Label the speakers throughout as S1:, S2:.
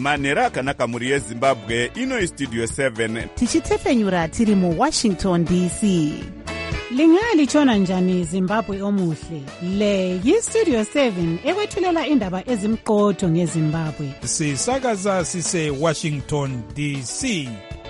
S1: manhero akanaka mhuri yezimbabwe. Ino Studio 7
S2: tichitefenyura tiri muWashington DC.
S3: Lingalitshona njani Zimbabwe omuhle? Le yiStudio 7 ekwethulela indaba ezimqotho ngeZimbabwe.
S4: Sisakaza sise Washington DC.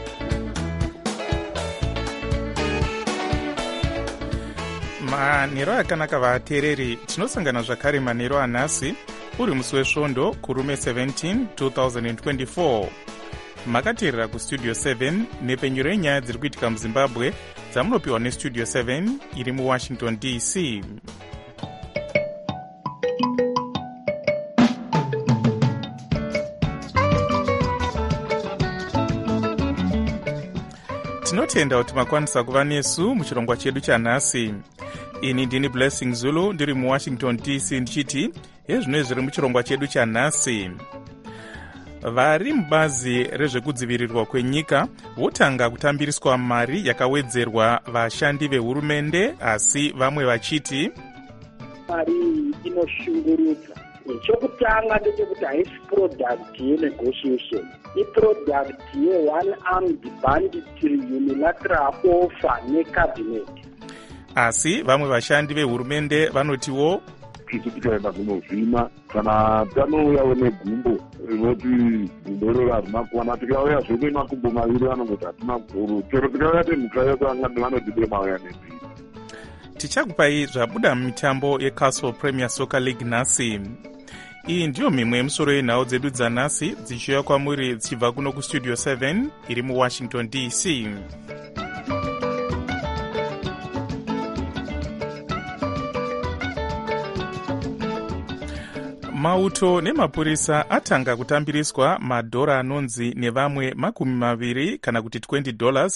S5: Manhero akanaka vateereri, tinosangana zvakare manhero anhasi uri musi wesvondo kurume 17 2024. Makateerera kuStudio 7 nepenyuro yenyaya dziri kuitika muZimbabwe dzamunopiwa neStudio 7 iri muWashington DC. Tinotenda kuti makwanisa kuva nesu muchirongwa chedu chanhasi. Ini ndini Blessing Zulu ndiri muWashington DC ndichiti hezvino zviri muchirongwa chedu chanhasi. Vari mubazi rezvekudzivirirwa kwenyika votanga kutambiriswa mari yakawedzerwa vashandi vehurumende, asi vamwe vachiti
S6: mari inoshungurudza. Chokutanga ndechekuti haisi product yenegotiation, iproduct ye-one armed banditry unilateral offer necabinet.
S5: Asi vamwe vashandi vehurumende vanotiwo
S7: tisu tikaenda kunovhima kana tanouyawo negumbo rinoti gumbo iroro harina kuwana, tikauya zvene makumbo maviri vanongoti hatina guru, chero tikauya temhuka yose vanoti mauya nembiri.
S5: Tichakupai zvabuda mumitambo yeCastle Premier Soccer League nhasi. Iyi ndiyo mimwe yemusoro yenhau dzedu dzanhasi dzichiuya kwamuri dzichibva kuno kuStudio 7 iri muWashington DC. Mauto nemapurisa atanga kutambiriswa madhora anonzi nevamwe $20 kana kuti $20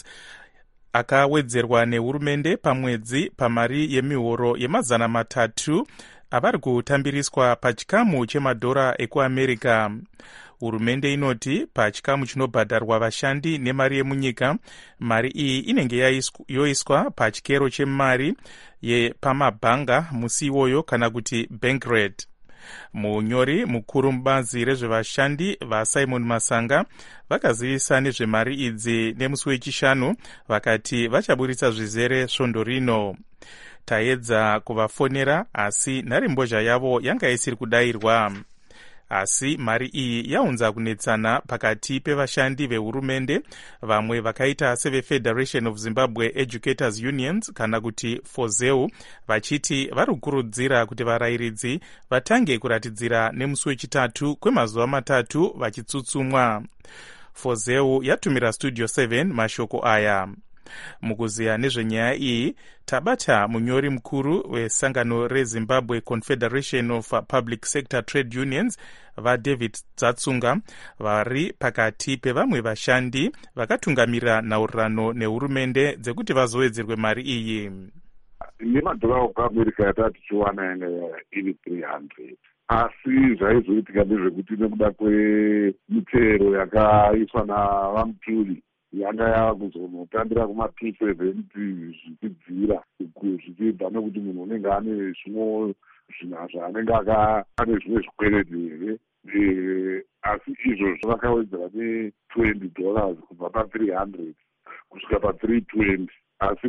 S5: akawedzerwa nehurumende pamwedzi pamari yemihoro ye300 avari kutambiriswa pachikamu chemadhora ekuAmerica. Hurumende inoti pachikamu chinobhadharwa vashandi nemari yemunyika, mari iyi inenge yoiswa pachikero chemari yepamabhanga musi iwoyo kana kuti bank rate. Munyori mukuru mubazi rezvevashandi vaSimon Masanga vakazivisa nezvemari idzi nemusi wechishanu, vakati vachaburitsa zvizere svondo rino. Taedza kuvafonera asi nharembozha yavo yanga isiri kudayirwa. Asi mari iyi yaunza kunetsana pakati pevashandi vehurumende, vamwe vakaita seveFederation of Zimbabwe Educators Unions kana kuti FOZEU vachiti varikukurudzira kuti varayiridzi vatange kuratidzira nemusi wechitatu kwemazuva 3 vachitsutsumwa. FOZEU yatumira Studio 7 mashoko aya. Mukuziya nezvenyaya iyi tabata munyori mukuru wesangano reZimbabwe Confederation of Public Sector Trade Unions vaDavid Dzatsunga vari pakati pevamwe vashandi vakatungamira nhaurirano nehurumende dzekuti vazowedzerwe mari iyi.
S7: Nemadhora okuAmerica yatati tichiwana yanga iri 300, asi zvaizoitika ndezvekuti nekuda kwemitero yakaiswa navamuturi yanga yava kuzonotambira kuma270 zvichidzira zvichibva nekuti munhu unenge ane zvimwe zvaanenge ane zvimwe zvikwereti here, asi izvozvo vakawedzera ne$20 kubva pa300 kusvika pa320, asi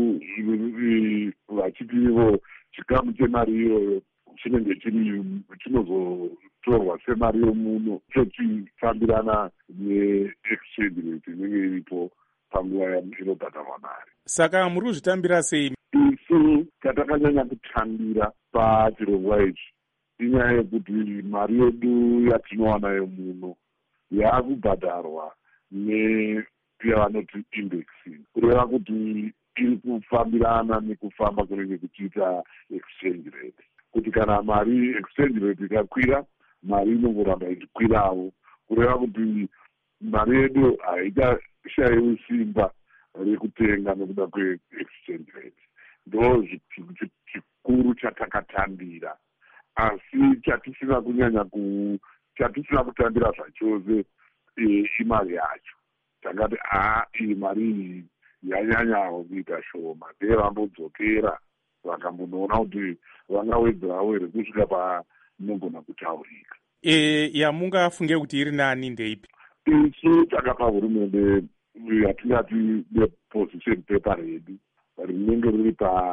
S7: vachiti ivo chikamu chemari iyoyo chinenge chinozotorwa semari yomuno chochifambirana neexchange rate inenge iripo panguva inobhadharwa mari.
S5: Saka muri kuzvitambira sei?
S7: Isu tatakanyanya kutambira pachirongwa ichi inyaya yekuti mari yedu yatinowana yomuno yaakubhadharwa neyavanoti indexing, kureva kuti iri kufambirana nekufamba kunenge kuchiita exchange rate, kuti kana mari exchange rate ikakwira mari inongoramba ichikwirawo, kureva kuti mari yedu haichashayiwi simba rekutenga nekuda kweexchange rate. Ndo chikuru chatakatambira, asi chatisina kutambira zvachose imari yacho. Takati iyi mari iyi yanyanyawo kuita shoma, dei vambodzokera vakambonoona kuti vangawedzerawo here kusvika panogona kutaurika.
S5: yamungafunge kuti iri nani ndeipi?
S7: Isu takapa hurumende yatingati neposition paper redu rinenge riri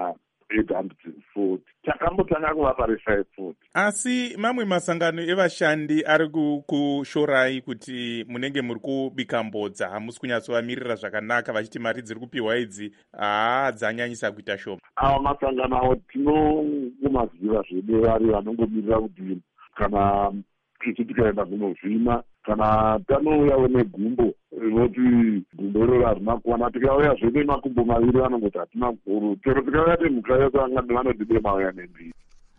S7: pa840, takambotanga kuvapa re540.
S5: Asi mamwe masangano evashandi ari kushorai kuti munenge muri kubika mbodza, hamusi kunyatsovamirira zvakanaka, vachiti mari dziri kupiwa idzi dzanyanyisa kuita shoma.
S7: Ava masangano avo tinongomaziva zvedu, vari vanongomirira kuti kana isu tikaenda kunovhima kana tanouyawo negumbo rinoti gumbo iroro harina kuwana, tikauya zvede makumbo maviri vanongoti hatina guru, chero tikauya temhuka yedu vanodide mauya nembiri.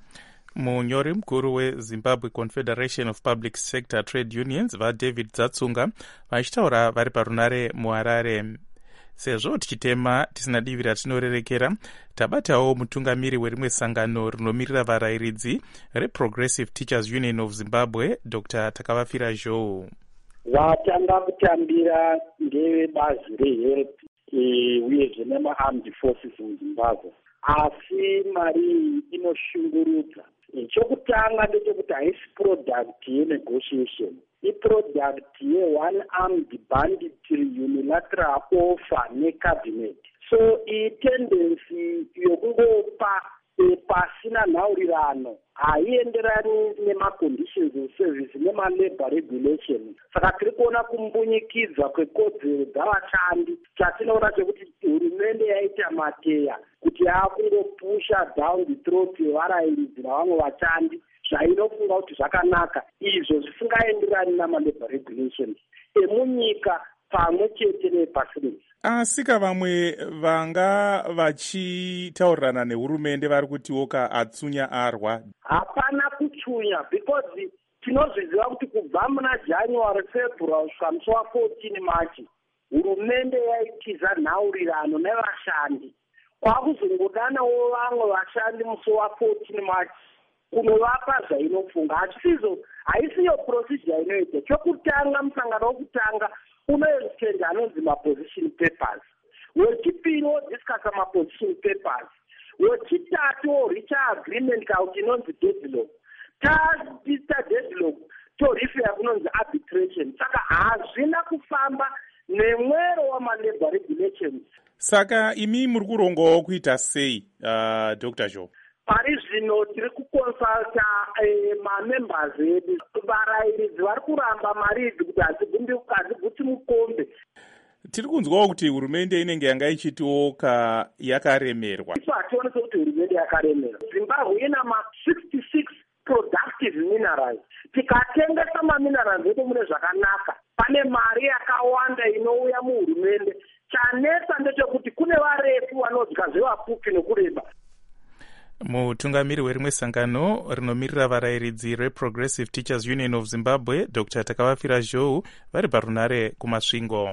S5: Munyori mukuru weZimbabwe Confederation of Public Sector Trade Unions vaDavid Dzatsunga vachitaura vari parunare muHarare. Sezvo tichitema tisina divi ratinorerekera, tabatawo mutungamiri werimwe sangano rinomirira varayiridzi reProgressive Teachers Union of Zimbabwe, Dr. Takavafira Zhou.
S6: Vatanga kutambira ngevebazi reHELP uyezve nemaarmed forces muZimbabwe, asi mari inoshungurudza. Chokutanga ndechekuti haisi product yenegotiation, iproduct ye-one armed banditry unilateral offer necabinet. So itendency yokungopa pasina nhaurirano haienderani nemaconditions of service nemalabor regulation. Saka tiri kuona kumbunyikidza kwekodzero dzavashandi. Chatinoona chekuti hurumende yaita mateya kuti yakungopusha down the throat yevarayiridzi navamwe vashandi zvainofunga kuti zvakanaka, izvo zvisingaenderani namalabor regulations emunyika pamwe chete nepasi rese.
S5: Asika vamwe vanga vachitaurirana nehurumende vari kutiwoka atsunya arwa.
S6: Hapana kutsunya, because tinozviziva kuti kubva muna January, February kusvika musi wa14 Machi hurumende yaitiza nhaurirano nevashandi. Kwakuzongodanawo vamwe vashandi musi wa14 Machi kunovapa zvainofunga. Haisiyo procedure inoita. Chokutanga, musangano wokutanga unoextenda anonzi maposition papers. Wechipiri wodiscasa maposition papers. Wechitatu woricha agreement kauti inonzi deadlock. Tapisa deadlock torifera kunonzi arbitration. Saka hazvina kufamba nemwero wamalabor regulations.
S5: Saka imi muri kurongawo kuita sei, Dr. Zhou?
S6: Pari zvino tiri kukonsulta mamembers edu. Varayiridzi vari kuramba mari idzi kuti hadziguti mukombe.
S5: Tiri kunzwawo kuti hurumende inenge yanga ichitioka yakaremerwa.
S6: Isu hationese kuti hurumende yakaremerwa. Zimbabwe ina ma66 productive minerals. Tikatengesa maminerals edu mune zvakanaka, pane mari yakawanda inouya muhurumende. Chanesa ndechekuti kune varefu vanodya zvevapfupi nokureba.
S5: Mutungamiri werimwe sangano rinomirira varayiridzi reProgressive Teachers Union of Zimbabwe, Dr. Takavafira Zhou, vari parunare kumasvingo.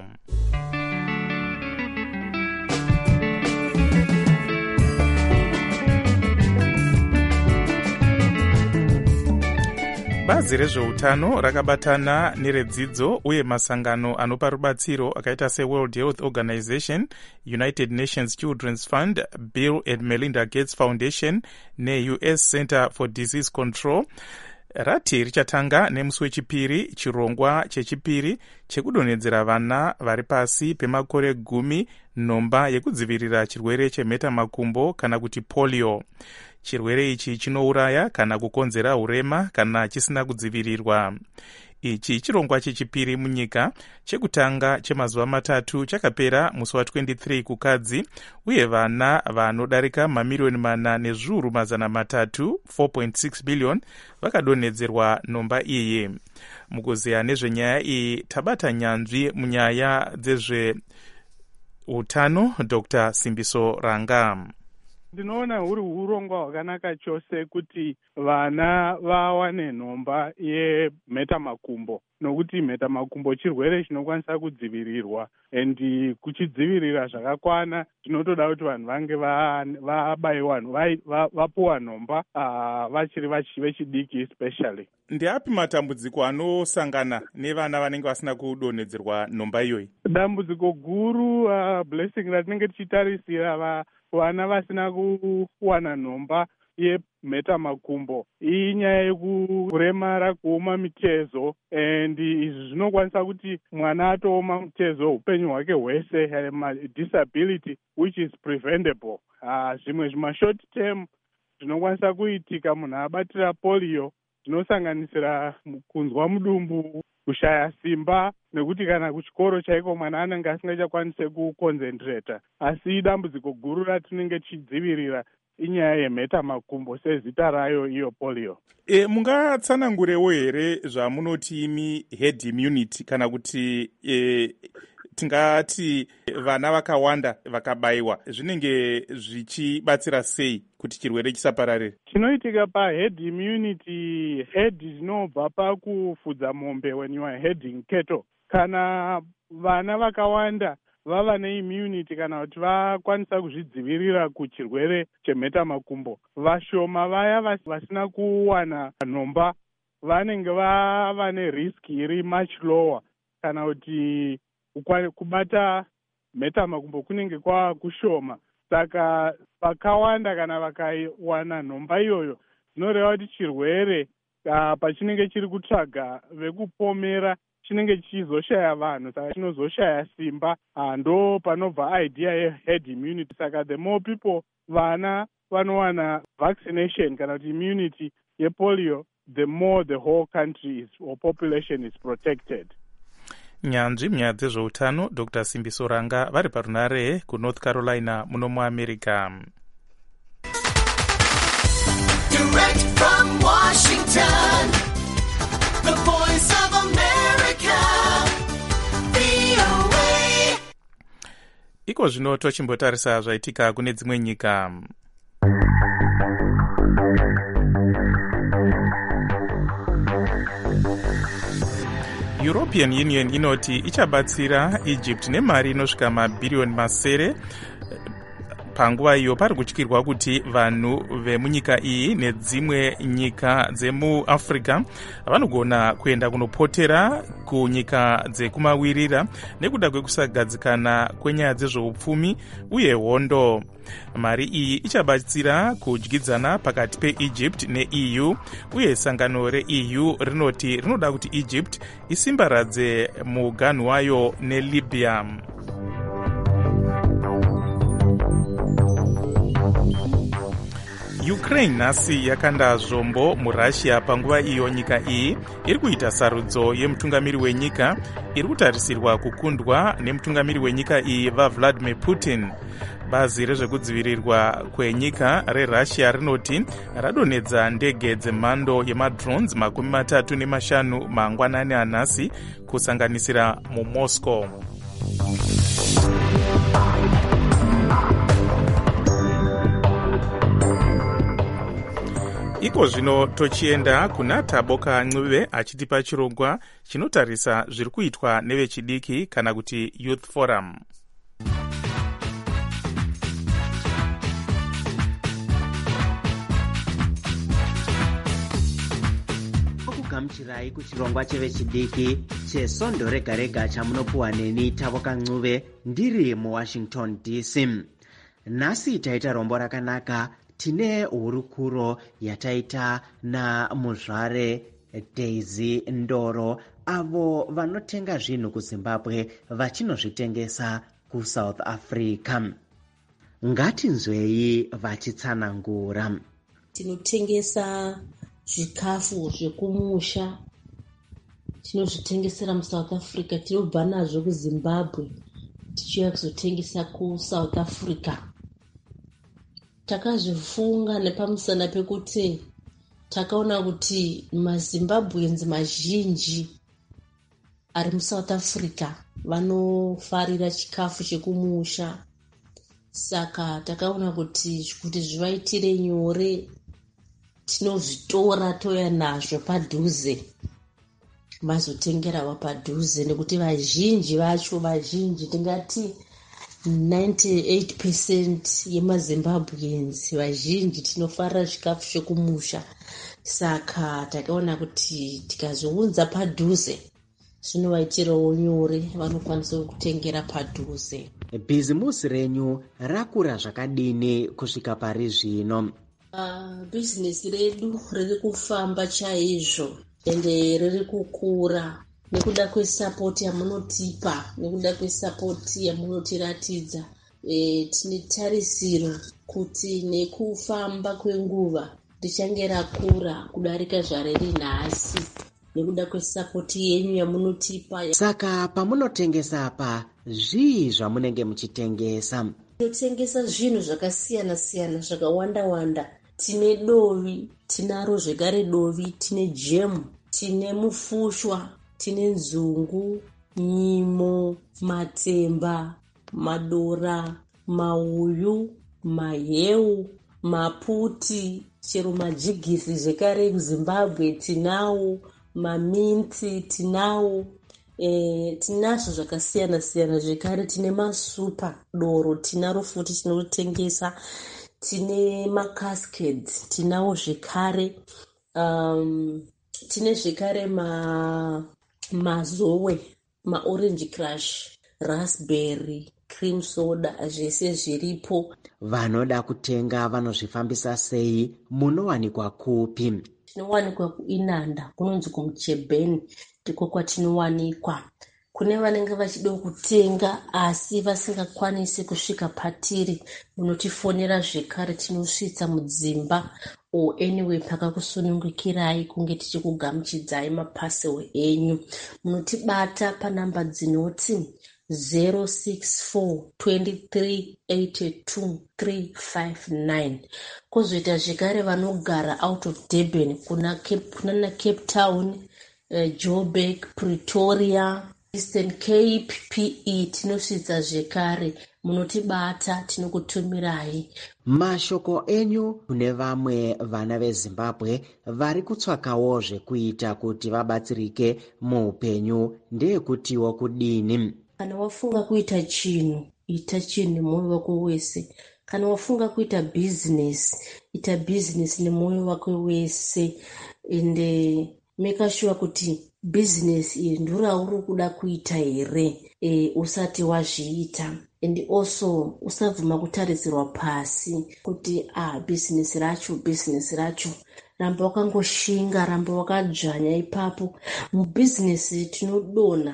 S5: Bazi rezveutano rakabatana neredzidzo uye masangano anopa rubatsiro akaita seWorld Health Organization, United Nations Children's Fund, Bill and Melinda Gates Foundation neUS Center for Disease Control rati richatanga nemusi wechipiri chirongwa chechipiri chekudonhedzera vana vari pasi pemakore 10 nhomba yekudzivirira chirwere chemhetamakumbo kana kuti polio. Chirwere ichi chinouraya kana kukonzera urema kana chisina kudzivirirwa. Ichi chirongwa chechipiri munyika, chekutanga chemazuva matatu chakapera musi wa23 kukadzi, uye vana vanodarika mamiliyoni 4,300,000 4.6 billion vakadonhedzerwa nhomba iyi. Mukuziya nezvenyaya iyi tabata nyanzvi munyaya dzezveutano Dr. Simbiso Ranga.
S8: Ndinoona huri urongwa hwakanaka chose kuti vana vawane nhomba yemhetamakumbo, nokuti mhetamakumbo chirwere chinokwanisa kudzivirirwa, and kuchidzivirira zvakakwana tinotoda kuti vanhu vange vabayiwa vapuwa nhomba vachiri vechidiki especially.
S5: Ndeapi matambudziko anosangana nevana vanenge vasina kudonhedzerwa nhomba iyoyi?
S8: Dambudziko guru blessing ratinenge tichitarisira vana vasina kuwana nhomba yemhetamakumbo inyaya yekuremara kuoma mitezo, and izvi zvinokwanisa kuti mwana atooma mutezo upenyu hwake hwese, disability which is preventable. Zvimwe zvimashort term zvinokwanisa kuitika munhu abatira polio zvinosanganisira kunzwa mudumbu, kushaya simba, nekuti kana kuchikoro chaiko mwana anenge asingachakwanise kuconcentrata. Asi dambudziko guru ratinenge tichidzivirira inyaya yemhetamakumbo sezita rayo iyo polio.
S5: Mungatsanangurewo here zvamunoti imi herd immunity, kana kuti tingati vana vakawanda vakabayiwa zvinenge zvichibatsira sei kuti chirwere chisapararire?
S8: Chinoitika paherd immunity, herd zvinobva pakufudza mombe, when you are herding cattle. Kana vana vakawanda vava neimmunity kana kuti vakwanisa kuzvidzivirira kuchirwere chemhetamakumbo, vashoma vaya vasina kuwana nhomba vanenge vava nerisk iri much lower, kana kuti kubata mhetamakumbo kunenge kwava kushoma. Saka vakawanda kana vakawana nhomba iyoyo zvinoreva kuti chirwere pachinenge chiri kutsvaga vekupomera chinenge chichizoshaya vanhu, saka chinozoshaya simba. Ndo panobva idea yeherd immunity. Saka the more people vana vanowana vaccination kana kuti immunity yepolio, the more the whole country or population is protected.
S5: Nyanzvi munyaya dzezveutano Dr. Simbiso Ranga vari parunare kuNorth Carolina muno muAmerica.
S9: Direct from Washington, the voice of America, VOA.
S5: Iko zvino tochimbotarisa zvaitika kune dzimwe nyika. European Union inoti ichabatsira Egypt nemari inosvika mabhiriyoni masere panguva iyo pari kutyirwa kuti vanhu vemunyika iyi nedzimwe nyika dzemuAfrica vanogona kuenda kunopotera kunyika dzekumawirira nekuda kwekusagadzikana kwenyaya dzezveupfumi uye hondo. Mari iyi ichabatsira kudyidzana pakati peEgypt neEU, uye sangano reEU rinoti rinoda kuti Egypt isimbaradze muganhu wayo neLibya. Ukraine nhasi yakanda zvombo muRussia panguva iyo nyika iyi iri kuita sarudzo yemutungamiri wenyika iri kutarisirwa kukundwa nemutungamiri wenyika iyi vaVladimir Putin. Bazi rezvekudzivirirwa kwenyika reRussia rinoti radonedza ndege dzemhando yemadrones 35 mangwanani anhasi kusanganisira muMoscow. Iko zvino tochienda kuna Taboka Ncube achitipa chirongwa chinotarisa zviri kuitwa nevechidiki kana kuti Youth Forum.
S10: Okugamuchirai kuchirongwa chevechidiki chesondo rega rega chamunopuwa neni Taboka Ncube ndiri muWashington DC. Nhasi taita rombo rakanaka. Tine hurukuro yataita namuzvare Daisy Ndoro avo vanotenga zvinhu kuZimbabwe vachinozvitengesa kuSouth Africa. Ngatinzwei vachitsanangura.
S11: Tinotengesa zvikafu zvekumusha, tinozvitengesera muSouth Africa, tinobva nazvo kuZimbabwe tichiuya kuzotengesa kuSouth Africa. Takazvifunga nepamusana pekuti takaona kuti maZimbabweans mazhinji ari muSouth Africa vanofarira chikafu chekumusha. Saka takaona kuti zvivaitire nyore tinozvitora toya nazvo padhuze mazotengerawo padhuze, nekuti vazhinji vacho tingati 98% yemaZimbabweans vazhinji tinofarira chikafu chekumusha. Saka takaona kuti tikazounza padhuze zvinovaitirawo nyore, vanokwanisa kutengera padhuze.
S10: Bhizimusi renyu rakura zvakadini kusvika pari zvino?
S11: Bhizinesi redu riri kufamba chaizvo ende riri kukura nekuda kwesapoti yamunotipa, nekuda kwesapoti yamunotiratidza. Tine tarisiro kuti nekufamba kwenguva richange rakura kudarika zvariri nhasi nekuda kwesapoti yenyu yamunotipa.
S10: Saka pamunotengesa apa, zvii zvamunenge muchitengesa?
S11: Tinotengesa zvinhu zvakasiyana-siyana zvakawanda-wanda. Tine dovi, tinaro zvekare dovi, tine jemu, tine mufushwa, tine nzungu, nyimo, matemba, madora, mauyu, maheu, maputi, chero majigisi zvekare kuZimbabwe tinawo, maminti tinawo. Tinazvo zvakasiyana-siyana zvekare. Tine masupa doro tinaro futi tinotengesa. Tine makaskets tinawo zvekare. Tine zvekare mazowe, maorange crush, raspberry, cream soda, zvese zviripo.
S10: Vanoda kutenga vanozvifambisa sei? Munowanikwa kupi?
S11: Tinowanikwa kuInanda, kunonzi kuMuchebheni, ndiko kwatinowanikwa. Kune vanenge vachida kutenga asi vasingakwanisi kusvika patiri, munotifonera zvekare, tinosvitsa mudzimba anyway pakakusunungukirai kunge tichikugamuchidzai mapasel enyu. Munotibata panhamba dzinoti 064 23 82 359. Kozoita zvekare vanogara out of Durban, kuna Cape Town, Joburg, Pretoria, Eastern Cape, PE, tinosvitsa zvekare. Munotibata, tinokutumirai.
S10: Mashoko enyu kune vamwe vana veZimbabwe vari kutsvakawo zvekuita kuti vabatsirike muupenyu ndeyekutiwo kudini?
S11: Kana wafunga kuita chinhu, ita chinhu nemwoyo wako wese. Kana wafunga kuita bhizinesi, ita bhizinesi nemwoyo wako wese. Ende make sure kuti bhizinesi iyi ndirauri kuda kuita here usati wazviita. And also usabvuma kutarisirwa pasi kuti bhizinesi racho. Ramba wakangoshinga, ramba wakadzvanya ipapo. Mubhizinesi tinodonha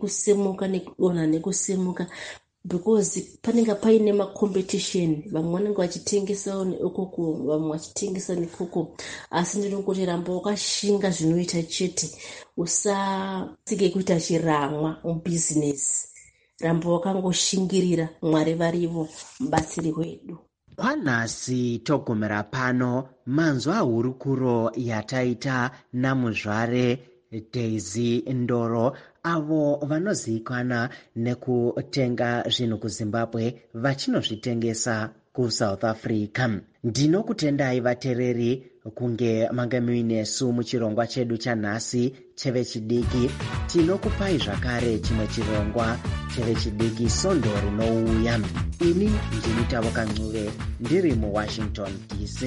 S11: nekusimuka because panenge paine macompetition. Vamwe vanenge vachitengesa nekoko, vamwe vachitengesa nekoko. Asi ndinokuti ramba wakashinga zvinoita chete. Usasike kuita chiramwa mubhizinesi. Ramba wakangoshingirira, Mwari varivo mubatsiri wedu.
S10: Panhasi togumira pano manzwa hurukuro yataita namuzvare Daisy Ndoro, avo vanozivikanwa nekutenga zvinhu kuZimbabwe vachinozvitengesa kuSouth Africa. Ndinokutendai vateereri kunge manga muinesu muchirongwa chedu chanhasi chevechidiki. Tinokupai zvakare chimwe chirongwa chevechidiki Sondo rinouya. Ini ndini Taboka Ncube ndiri muWashington DC.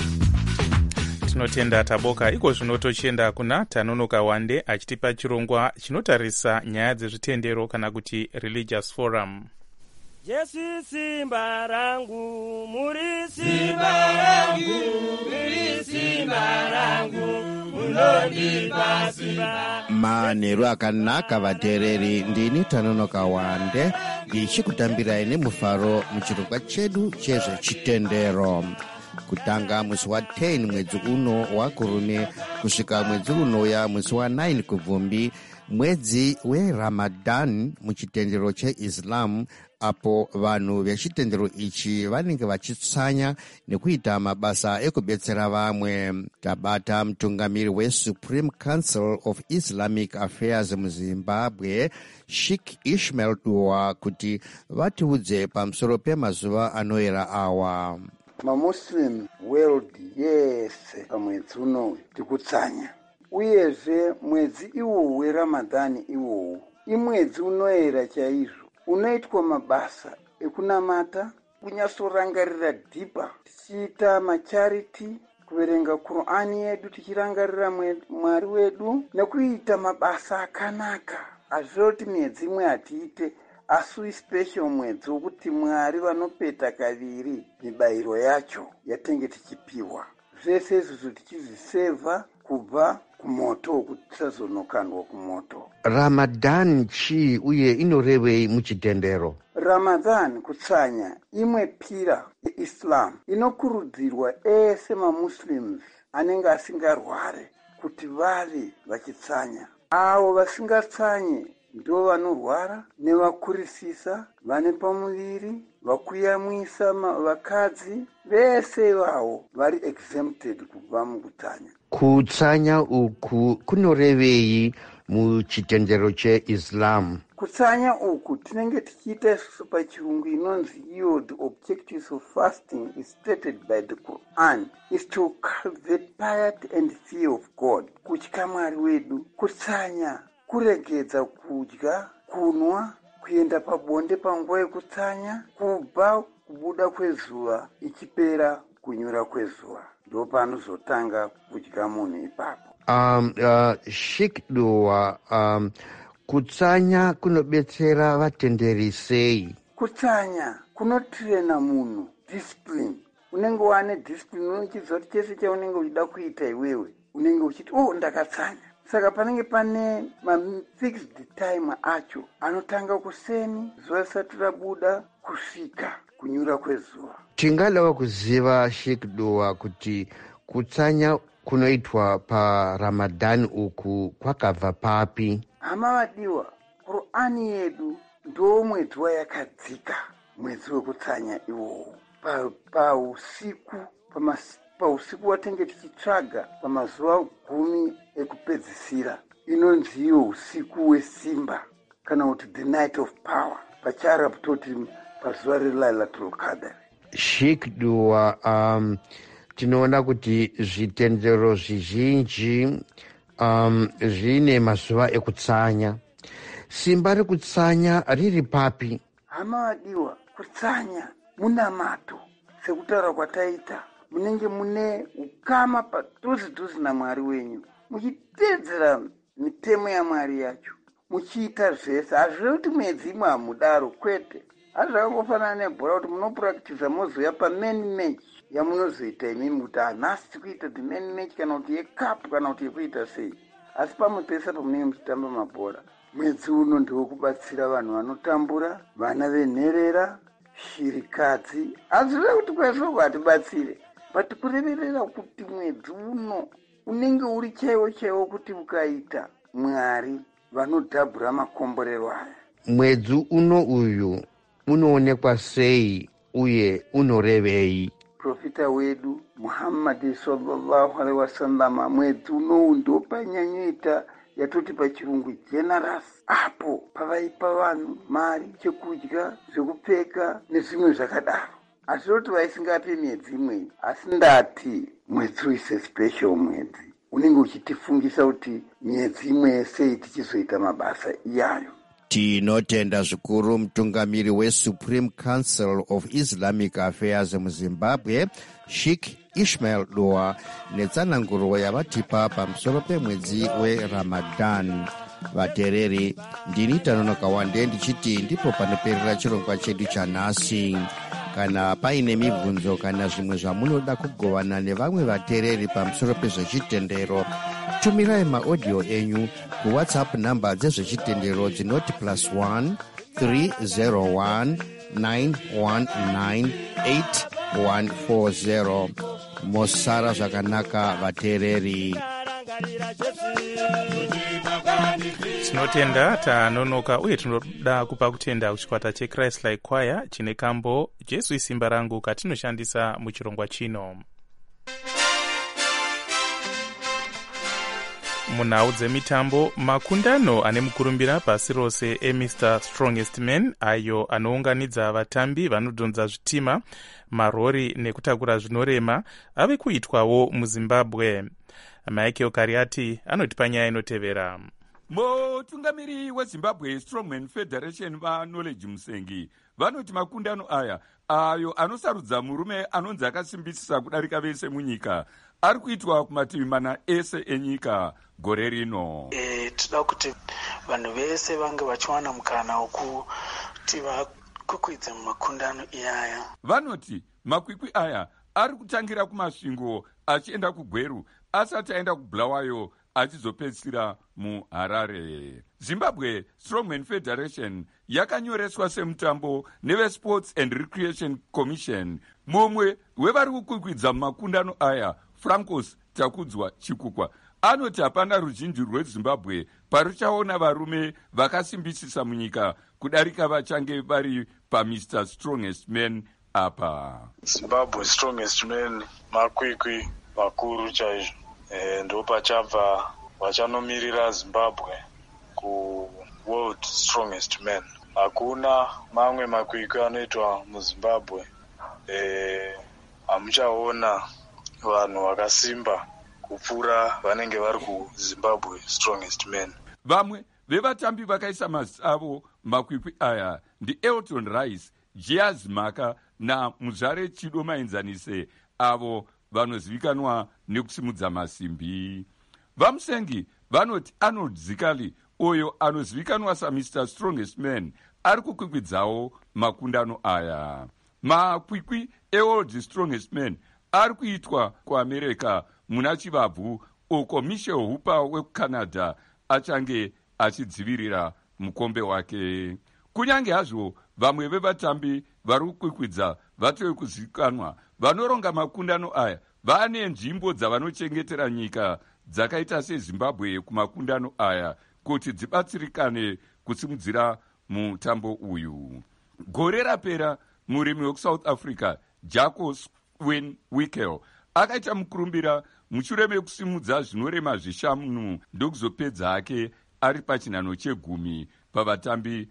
S5: Tinotenda Taboka. Iko zvino tochienda kuna Tanonoka Wande achitipa chirongwa chinotarisa nyaya dzezvitendero kana kuti religious forum.
S12: Jesu simba rangu, muri simba rangu, muri simba rangu, munondipa simba.
S13: Manheru akanaka vateereri, ndini Tanonoka Wande ndichikutambirai nemufaro muchirongwa chedu chezvechitendero. Kutanga mwezi wa 10 mwedzi uno waKurume kusvika mwedzi unouya mwedzi wa 9 kubvumbi, mwedzi weRamadan muchitendero cheIslam, apo vanhu vechitendero ichi vanenge vachitsanya nekuita mabasa ekubetsera vamwe. Tabata mutungamiri weSupreme Council of Islamic Affairs muZimbabwe, Sheikh Ishmael Dua, kuti vatiudze pamusoro pemazuva anoera awa.
S14: MaMuslim world yese pamwedzi unowu tikutsanya, uyezve mwedzi iwowu weRamadhani iwowu imwedzi unoera chaizvo, unoitwa mabasa ekunamata, kunyasorangarira dhipa, tichiita macharity, kuverenga Qur'ani yedu tichirangarira Mwari wedu, nekuita mabasa akanaka. Azvoti mwedzi imwe hatiite asi special mwedzi wokuti Mwari vanopeta kaviri mibayiro yacho yatenge tichipiwa. Zvese izvi tichizvisevha kubva kumoto wokuti tisazonokandwa kumoto.
S13: Ramadan chi uye inorevei muchitendero?
S14: Ramadan kutsanya imwe pira yeIslam inokurudzirwa ese maMuslims anenge asingarware kuti vave vachitsanya. Avo vasingatsanye ndo vanorwara nevakurisisa, vane pamuviri, vakuyamwisa vakadzi, vese ivavo vari exempted kubva mukutsanya.
S13: Kutsanya uku kunorevei muchitendero cheIslam?
S14: Kutsanya uku tinenge tichiita isusu pachirungu inonzi iyo the objectives of fasting is stated by the Quran is to cultivate piety and fear of God. Kutya Mwari wedu. Kutsanya kuregedza kudya, kunwa, kuenda pabonde panguva yekutsanya, kubva kubuda kwezuva ichipera kunyura kwezuva. Ndo panozotanga kudya munhu ipapo.
S13: Sheikh Dua, kutsanya kunobetsera vatenderi sei?
S14: Kutsanya kunotirena munhu discipline. Unenge wane discipline, unochiziva kuti chese chaunenge uchida kuita iwewe unenge uchiti ndakatsanya. Saka panenge pane fixed time acho anotanga kuseni, zuva risati rabuda kusvika kunyura kwezuva.
S13: Tingadawo kuziva Sheikh Dua kuti kutsanya kunoitwa paRamadan uku kwakabva papi?
S14: Hama vadiwa, Qur'ani yedu ndo mwedzi wayakadzika, mwedzi wekutsanya iwowo. Pausiku watenge tichitsvaga pamazuva 10 ekupedzisira, inonziyo usiku wesimba kana kuti the night of power, pacharabu toti pazuva reLailatul Qadr.
S13: Sheikh Dua, tinoona kuti zvitendero zvizhinji zvine mazuva ekutsanya. Simba rekutsanya riri papi?
S14: Hama vadiwa, kutsanya munamato sekutaura kwataita, munenge mune ukama padhuzi naMwari wenyu, muchiteedzera mitemo yaMwari yacho, muchiita zvese. Hazvive kuti mwedzi imwe hamudaro, kwete. Hazvakangofanana nebhora kuti munopurakitiza mozoya pamain match yamunozoita imimi kuti nhasi tikuita the main match kana kuti yekapu kana kuti yekuita sei. Asi pamwe pese pamunenge muchitamba mabhora, mwedzi uno ndewekubatsira vanhu vanotambura, vana venherera, shirikadzi. Hazvive kuti kwazvo hatibatsire, but kureverera kuti mwedzi uno unenge uri chaiwo kuti ukaita Mwari vanodhabhura makomborero aya.
S13: Mwedzi uno uyu unoonekwa sei uye unorevei?
S14: Profita wedu Muhammad sallallahu alaihi wasallam, mwedzi unowu ndo panyanyoita yatoti pachirungu generous, apo pavaipa vanhu mari, chekudya, zvekupfeka nezvimwe zvakadaro. Asi kuti vaisingapi mwedzi imwe, asi ndati mwedzi uise special mwedzi. Unenge uchitifungisa kuti mwedzi imwe yese tichizoita mabasa iyayo.
S13: Tinotenda zvikuru mutungamiri weSupreme Council of Islamic Affairs muZimbabwe, Sheikh Ishmael Dua, netsananguro yavatipa pamusoro pemwedzi weRamadan. Vatereri, ndini Tanonoka Wande ndichiti ndipo panoperera chirongwa chedu chanhasi. Kana paine mibvunzo kana zvimwe zvamunoda kugovana nevamwe vatereri pamusoro pezvechitendero, tumirai maaudio enyu kuWhatsApp namba dzezvechitendero dzinoti +1 301 919 8140. Mosara zvakanaka vatereri.
S5: Tinotenda Tanonoka uye tinoda kupa kutenda kuchikwata cheChrist Like Choir chine kambo Jesu isimba rangu katinoshandisa muchirongwa chino. Munhau dzemitambo, makundano ane mukurumbira pasi rose eMr Strongest Man, ayo anounganidza vatambi vanodhonza zvitima, marori nekutakura zvinorema, ave kuitwawo muZimbabwe. Michael Kariati anotipa nyaya inotevera.
S15: Mutungamiri weZimbabwe Strongman Federation vaKnowledge Musengi vanoti makundano aya ayo anosarudza murume anonzi akasimbisisa kudarika vese munyika ari kuitwa kumativi mana ese enyika gore rino.
S16: Tinoda kuti vanhu vese vange vachiwana mukana kuti vakwikwidze mumakundano iyaya.
S15: Vanoti makwikwi aya ari kutangira kumasvingo achienda kugweru asati aenda kubulawayo achizopedzisira muHarare. Zimbabwe Strongman Federation yakanyoreswa semutambo neveSports and Recreation Commission. Mumwe wevari kukwikwidza mumakundano aya, Francos Takudzwa Chikukwa, anoti hapana ruzhinji rweZimbabwe paruchaona varume vakasimbisisa munyika kudarika vachange vari paMr. Strongest Man apa.
S17: Zimbabwe Strongest Man makwikwi makuru chaizvo. Ndo pachabva vachanomiririra Zimbabwe kuWorld Strongest Man. Hakuna mamwe makwikwi anoitwa muZimbabwe. Hamuchaona vanhu vakasimba kupfuura vanenge vari kuZimbabwe Strongest Man. Vamwe vevatambi vakaisa mazita avo makwikwi aya ndi Elton Rice, Jazz Maka naMuzvare Chido Mainzanise, avo vanozivikanwa nekusimudza masimbi. Vamusengi vanoti Arnold Zikali, oyo anozivikanwa saMr. Strongest Man, ari kukwikwidzawo makundano aya. Makwikwi eWorld Strongest Man ari kuitwa kuAmerica muna chivabvu, uko Michelle Hooper wekuCanada achange achidzivirira mukombe wake. Kunyange hazvo vamwe vevatambi vari kukwikwidza vatove kuzivikanwa, vanoronga makundano aya vane nzvimbo dzavanochengetera nyika dzakaita seZimbabwe kumakundano aya kuti dzibatsirikane kusimudzira mutambo uyu. Gore rapera murimi wekuSouth Africa Jacques Wayne Wickel akaita mukurumbira mushure mekusimudza zvinorema zvishanu ndokuzopedza hake ari pachinhano chegumi pavatambi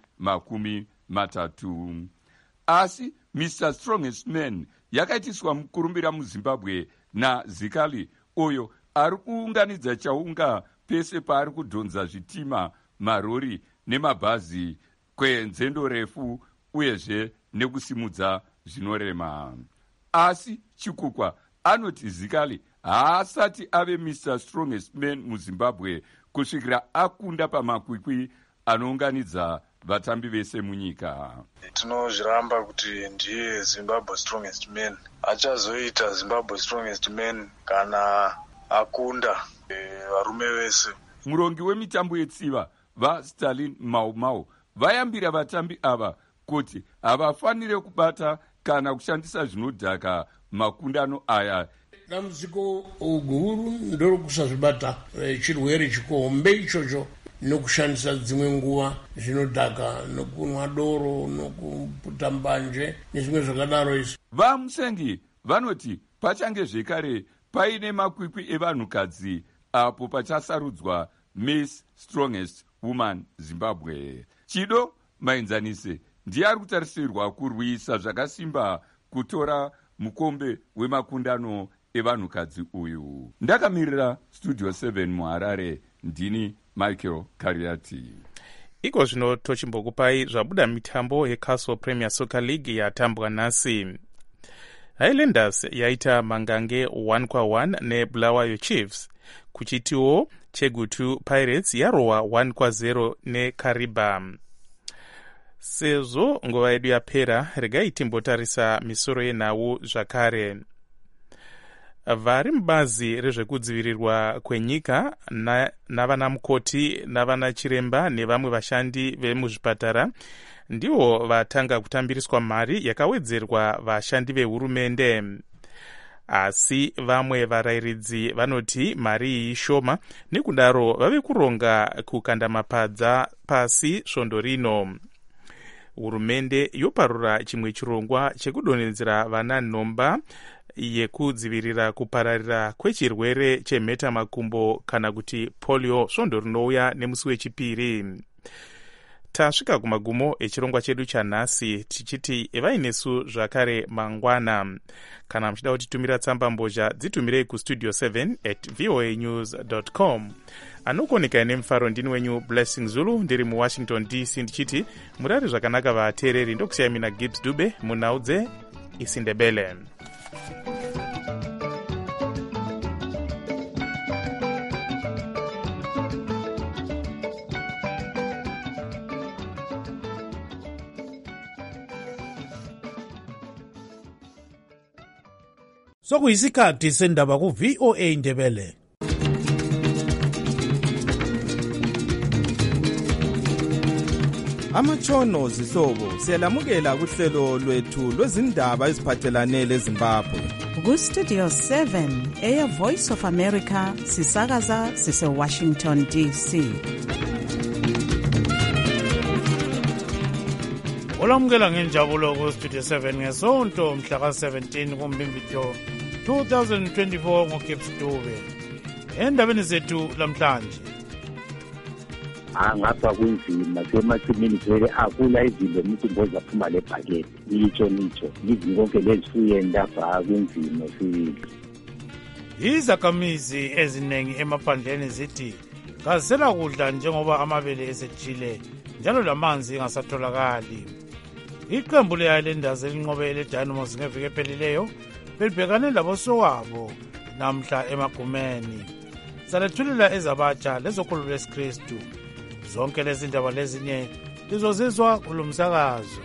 S17: 30. Asi Mr. Strongest Man yakaitiswa mukurumbira muZimbabwe naZikali, oyo ari kuunganidza chaunga pese paari kudhonza zvitima, marori nemabhazi kwenzendo refu uyezve nekusimudza zvinorema. Asi Chikukwa anoti Zikali haasati ave Mr. Strongest Man muZimbabwe kusvikira akunda pamakwikwi anounganidza vatambi vese munyika. Tinozviramba kuti ndiye Zimbabwe Strongest Man. Achazoita Zimbabwe Strongest Man kana akunda varume vese.
S15: Murongi wemitambo yetsiva vaStalin Mau Mau vayambira vatambi ava kuti havafanire kubata kana kushandisa zvinodhaka makundano aya.
S18: Dambudziko guru ndokusazvibata chirwere chikombe ichocho nokushandisa dzimwe nguva zvinodhaka nokunwa doro nokuputa mbanje nezvimwe zvakadaro izvo.
S15: Vamusengi vanoti pachange zvekare paine makwikwi evanhukadzi apo pachasarudzwa Miss Strongest Woman Zimbabwe. Chido Mainzanise ndiye ari kutarisirwa kurwisa zvakasimba kutora mukombe wemakundano evanhukadzi uyu. Ndakamirira Studio 7 muHarare, ndini Michael Kariati.
S5: Iko zvino tochimbokupai zvabuda mitambo yeCastle Premier Soccer League yatambwa nhasi. Highlanders yaita mangange 1-1 neBulawayo Chiefs, kuchitiwo Chegutu Pirates yarowa 1-0 neKariba. Sezvo nguva yedu yapera, regai timbotarisa misoro yenhau zvakare. Vari mubazi rezvekudzivirirwa kwenyika navanamukoti navanachiremba nevamwe vashandi vemuzvipatara ndivo vatanga kutambiriswa mari yakawedzerwa vashandi vehurumende. Asi vamwe varayiridzi vanoti mari iyi shoma, nekudaro vave kuronga kukanda mapadza pasi svondo rino. Hurumende yoparura chimwe chirongwa chekudonhedzera vana nhomba yekudzivirira kupararira kwechirwere chemhetamakumbo kana kuti polio svondo rinouya nemusi wechipiri. Tasvika kumagumo echirongwa chedu chanhasi tichiti evainesu zvakare mangwana. Kana muchida kutitumira tsamba mbozha dzitumirei kustudio 7@voanews.com. Anokoneka nemufaro ndini wenyu Blessing Zulu, ndiri muWashington DC ndichiti murari zvakanaka vateereri. Ndokusiyai mina Gibbs Dube munhau dzeIsindebele.
S4: sokuyisikhathi sendaba ku-VOA Indebele.
S19: Amatshono zihlobo siyalamukela kuhlelo lwethu lwezindaba eziphathelane leZimbabwe.
S2: Ku-Studio 7 Air Voice of America sisakaza sise-Washington DC.
S4: Olamukela ngenjabulo ku-Studio 7 ngesonto mhla ka-17 kuMbimbido 2024 ngoGibbs Dube. Endabeni zethu lamhlanje.
S20: Ngapha kunzima semasimini vele akula izinto umuntu mboza phuma lebhaketi nitsho lizi konke lezifuyeni lapha kunzima sibili.
S4: Izakhamizi eziningi emaphandleni zithi kazisela kudla njengoba amabele esejile njalo lamanzi engasatholakali. Iqembu leyalendazi elinqobe leDynamos ngeviki ephelileyo belibhekane labosowabo namhla emagumeni. Salethulela ezabatsha lezokhulu lesiKristu. Zonke lezi ndaba lezinye lizozizwa kulo msakazo.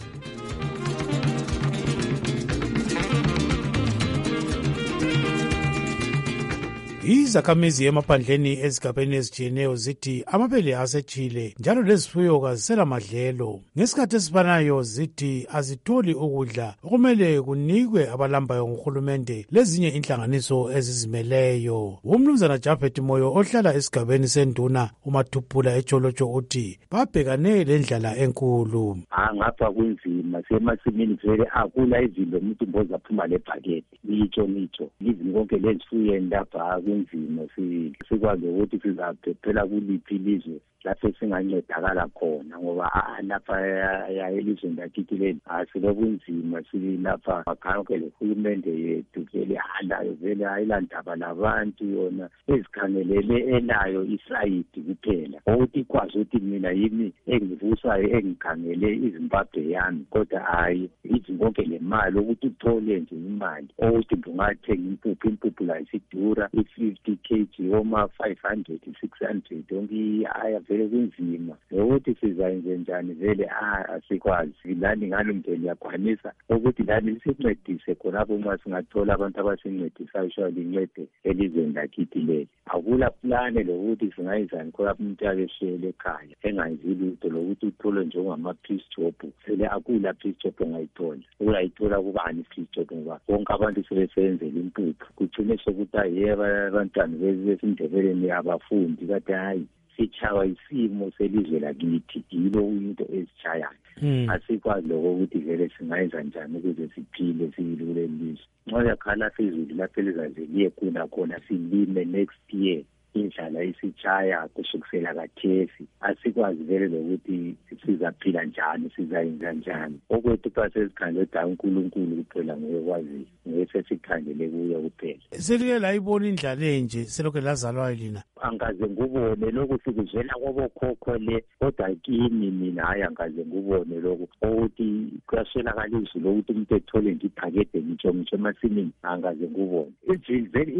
S4: Izakhamizi emaphandleni ezigabeni ezitshiyeneyo zithi amabele asejile njalo lezifuyo kazisela madlelo. Ngesikhathi esifanayo zithi azitholi ukudla okumele kunikwe abalambayo nguhulumende lezinye inhlanganiso ezizimeleyo. Umnumzana Japhet Moyo ohlala esigabeni senduna uMathuphula eTsholotsho uthi babhekane lendlala enkulu.
S20: Ngapha kunzima semasimini vele akula izinto umuntu mboza phuma lebhaketi nitsho lizi konke lezifuyeni lapha kunzima sikwazi ukuthi sizaphephela kuliphi ilizwe lapho singancedakala khona ngoba lapha elizweni lakithi leli asilokunzima silapha makhanke lehulumende yethu vele alayo vele ayilandaba labantu yona ezikhangelele elayo isayidi kuphela ukuthi ikwazi ukuthi mina yimi engivusayo engikhangele iZimbabwe yami kodwa hayi izinkonke le mali ukuthi uthole nje imali ukuthi ungathenga impuphu la isidura i50 kg oma 500 600 donke vele kunzima ukuthi sizayenze njani vele asikwazi lani ngalo mdeni yakwanisa ukuthi lani sincedise khonapho uma singathola abantu abasincedisayo shawuli incede elizweni lakithi leli. Akula plane lokuthi singayizani khonapho umuntu yakeshele ekhaya engazi lutho lokuthi uthole njengama-peace job vele akula peace job ongayithola uyayithola kubani peace job ngoba bonke abantu sebesebenzela impuphu kugcine sokuthi ayeba abantwana besindebeleni abafundi kade hayi sichawa isimo selizwe lakithi yilo into esishayayo. Asikwazi lokho ukuthi vele singayenza njani ukuze siphile siyilule lizwe. Nxa yakhala phezulu lapho elizaze liye kuna khona silime next year indlala isitshaya kusukela kathesi asikwazi vele lokuthi sizaphila njani sizayenza njani. Okwethu pasesikhangele uNkulunkulu kuphela ngokwazi ngesesikhandele kuye kuphela.
S4: Selike layibona indlala enje selokho lazalwa lina.
S20: Angaze ngubone lokho sikuzela kwabokhokho le kodwa kimi mina hayi angaze ngubone lokho ukuthi kuyaswelakala izwi lokuthi umuntu ethole nje ibhakede ngitsho emasimini angaze ngubone. Ivili vele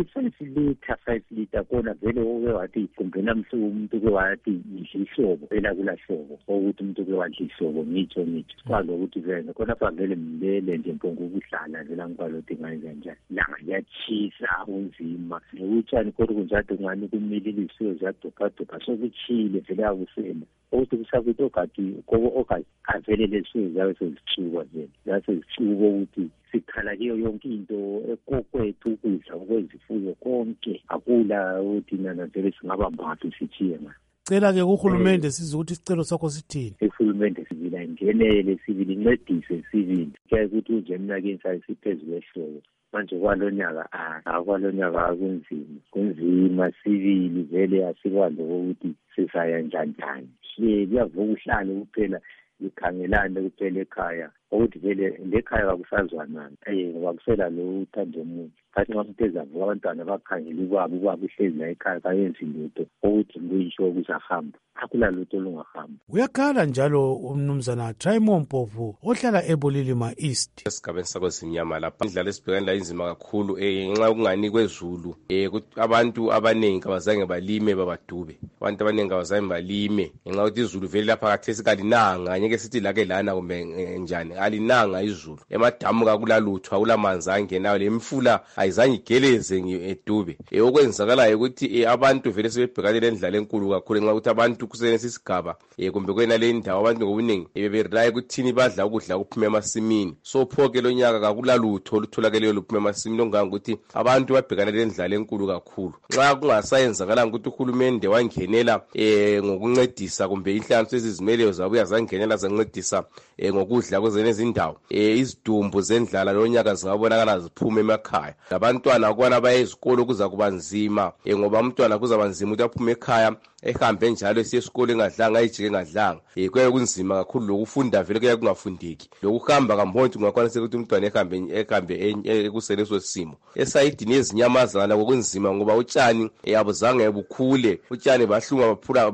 S20: i5 liter kona vele oke wathi kumbe namhla umuntu ke wathi ihlobo elakula hlobo ukuthi umuntu ke wathi ihlobo ngitsho kwalo ukuthi vele khona vele mbele nje mpongo ukuhlala vela ngikwalo ukuthi ngayenza njani langa liyachisa unzima utshani kodwa kunjalo ngani kumile izisiyo ziyadokadoka sokuchile vele akusena ukuthi kusakuthi okati avele lesiyo zabe sezichuba vele zasezichuba ukuthi sikhala kiyo yonke into ekokwethu ukudla okwezifuyo konke akula ukuthi nana vele singabamba ngaphi sithiye ngani.
S4: Cela-ke kuhulumende size ukuthi isicelo sakho sithini.
S20: Uhulumende sivile ingenele sivile incedise sivile kuya ukuthi uje eminyakeni sayisiphezulu ehlobo manje kwalonyaka kunzima sivili vele asikwazi ukuthi sisaya njani kuyavuka uhlale kuphela ikhangelane kuphela ekhaya ukuthi vele lekhaya kakusazwanani ngoba kusela lo uthando omunye kathi nxa umuntu ezavuka abantwana bakhangele ubaba uhlezi la ekhaya kayenzi lutho ukuthi nguyisho ukuzahamba akulalutho olungahamba.
S4: Uyakhala njalo umnumzana Trimon Mpofu ohlala eBulilima East.
S21: Esigabeni sakwezinyama lapha indlela esibhekana la inzima kakhulu ngenxa yokungani kwezulu abantu abaningi abazange balime babadube. Abantu abaningi abazange balime ngenxa yokuthi izulu vele lapha kathesi kalinanga, ngeke sithi lake lana kumbe njani, alinanga izulu. Emadamu kakulalutho, akulamanzi angenayo, lemfula ayizange igeleze edube. Okwenzakalayo ukuthi abantu vele sebebhekane lendlela enkulu kakhulu ngenxa yokuthi abantu kusenesigaba kumbe kwena le ndawo abantu ngobuningi beberaya ukuthini badla ukudla kuphume emasimini. So phoke lo nyaka kakulalutho olutholakeleyo luphume emasimini ongangokuthi abantu babhekane lendlela enkulu kakhulu. Nxa kungasayenzakalanga ukuthi uhulumende wangenela ngokuncedisa kumbe inhlanganiso ezizimeleyo zabuya zangenela zancedisa ngokudla kwezene izindawo, izidumbu zendlala lo nyaka zingabonakala ziphume emakhaya. Labantwana kwana baye ezikolo kuza kuba nzima ngoba umntwana kuzaba nzima ukuthi aphume ekhaya ehambe njalo esiye esikole engadlanga ayijike engadlanga. Kuyaye kunzima kakhulu lokufunda vele kuyaye kungafundeki. Lokuhamba kamhonti kungakwanisa ukuthi umntwana ehambe ekuseneso simo. Esayidini yezinyamazana ngokunzima ngoba utshani abuzange bukhule, utshani bahluma baphula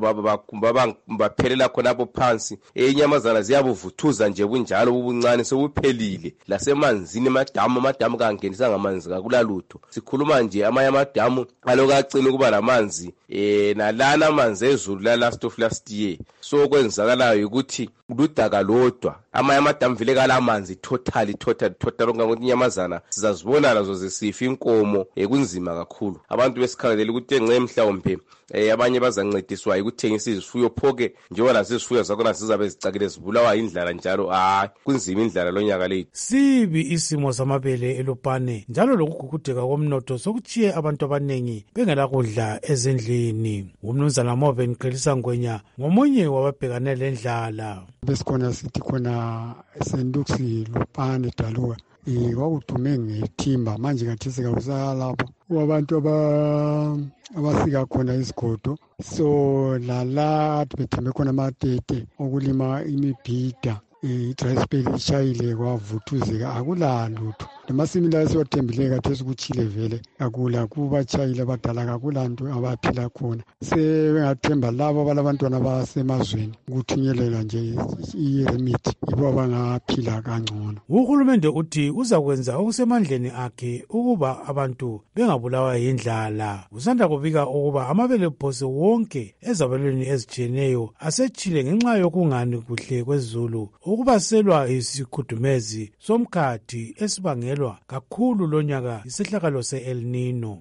S21: baphelela khonapho phansi. Inyamazana ziyabuvuthuza nje bunjalo bubuncane sobuphelile. Lasemanzini amadamu kangenisa ngamanzi kakulalutho. Sikhuluma nje amanye amadamu alokagcina kuba lamanzi nalana amanzi ezulu la last year. So kwenzakalayo ukuthi ludaka lodwa amanye amadamu vele kalamanzi total ongangokuthi inyamazana sizazibona lazo zisifa inkomo. Kunzima kakhulu. Abantu besikhangelela ukuthi engce mhlawumbe abanye bazancediswa ukuthengisa izifuyo phoke njengoba nazo izifuyo zakhona zizabe zicakile zibulawa indlala njalo. Kunzima indlala lo nyaka lethu.
S4: Sibi isimo samabele eLupane njalo lokugugudeka komnotho sokuchiye abantu abanengi bengela kudla ezindlini. Umnumzana Moben Qelisa Ngwenya ngomunye wababhekane lendlala.
S22: Besikhona sithi khona Senduksi Lupane Daluka kwakudume ngethimba manje kathesi kakusalapho abantu abasika khona isigodo. So lala bethembe khona amatete okulima imibhida. I-dry spell ishayile kwavuthuzeka akulalutho. Lemasimi la siwathembile kathesi kuchile vele akula kubachayile abadala kakulanto abaphila khona. Sebengathemba labo balabantwana basemazweni ukuthinyelela nje i-remit ibo abangaphila kangcono.
S4: Uhulumende uthi uzakwenza okusemandleni akhe ukuba abantu bengabulawa yindlala. Usanda kubika ukuba amabele phose wonke ezabelweni ezijiyeneyo asechile ngenxa yokungani kuhle kwezulu ukubaselwa isikhudumezi somkhathi esibangelwa kakhulu lo nyaka isihlakalo se-El Nino.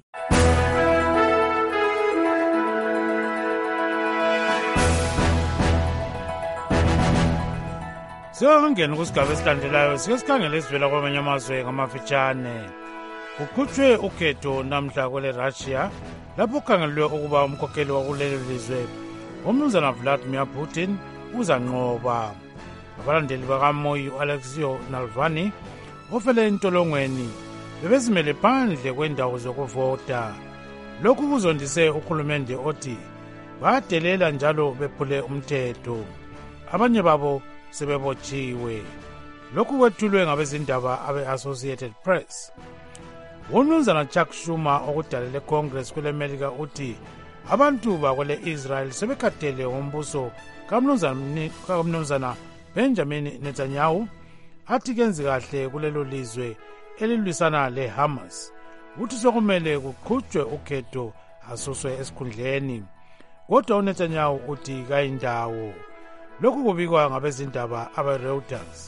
S4: Siyongena kusigaba esilandelayo sikhangele esivela kwamanye amazwe ngamafitshane. Kukhutshwe ukhetho namhla kwele Russia lapho kukhangelwe ukuba umkhokheli wakulelo lizwe umnumzana Vladimir Putin uzanqoba. Abalandeli bakaMoyi Alexei Navalny ofele entolongweni bebezimele phandle kwendawo zokuvota. Lokhu kuzondise uhulumende othi badelela njalo bephule umthetho. Abanye babo sebebotshiwe. Lokhu kwethulwe ngabezindaba abe-Associated Press. Umnumzana Chuck Schumer okudalele Congress kule America uthi abantu bakwele Israel sebekhathele ngombuso kamnumzana Benjamin Netanyahu athi kenzi kahle kulelo lizwe elilwisana leHamas. Uthi sokumele kuqhutshwe ukhetho asuswe esikhundleni. Kodwa uNetanyahu uthi kayindawo. Lokhu kubikwa ngabezindaba abe-Reuters.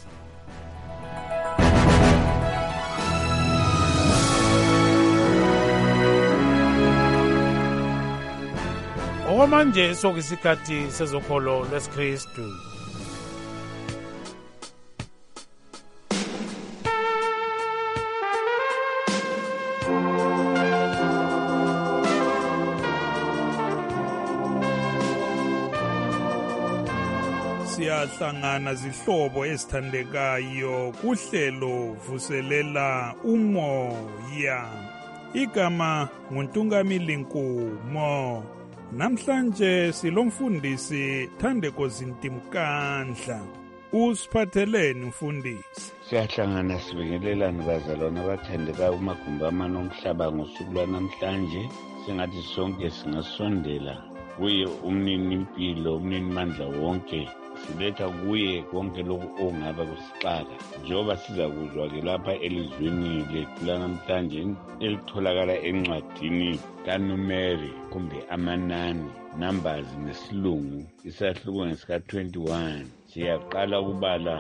S4: Okwamanje sokuyisikhathi sezokholo lwesikristu.
S23: Siyahlangana zihlobo ezithandekayo kuhlelo vuselela umoya. Igama nguNtungamili Nkumo. Namhlanje silomfundisi Thandeko Zintimkandla. Usiphatheleni mfundisi?
S24: Siyahlangana sibingelelani bazalwane abathandekayo kumagumbi amanomhlaba ngosuku lwanamhlanje. Singathi sonke singasondela kuye umnini impilo, umnini mandla wonke. Siletha kuye konke lokhu ongaba kusixaka njengoba sizakuzwa-ke lapha elizweni lethu lanamhlanje elitholakala encwadini kaNumeri kumbe amanani, numbers ngesilungu, isahluko ngesika-21. Siyaqala ukubala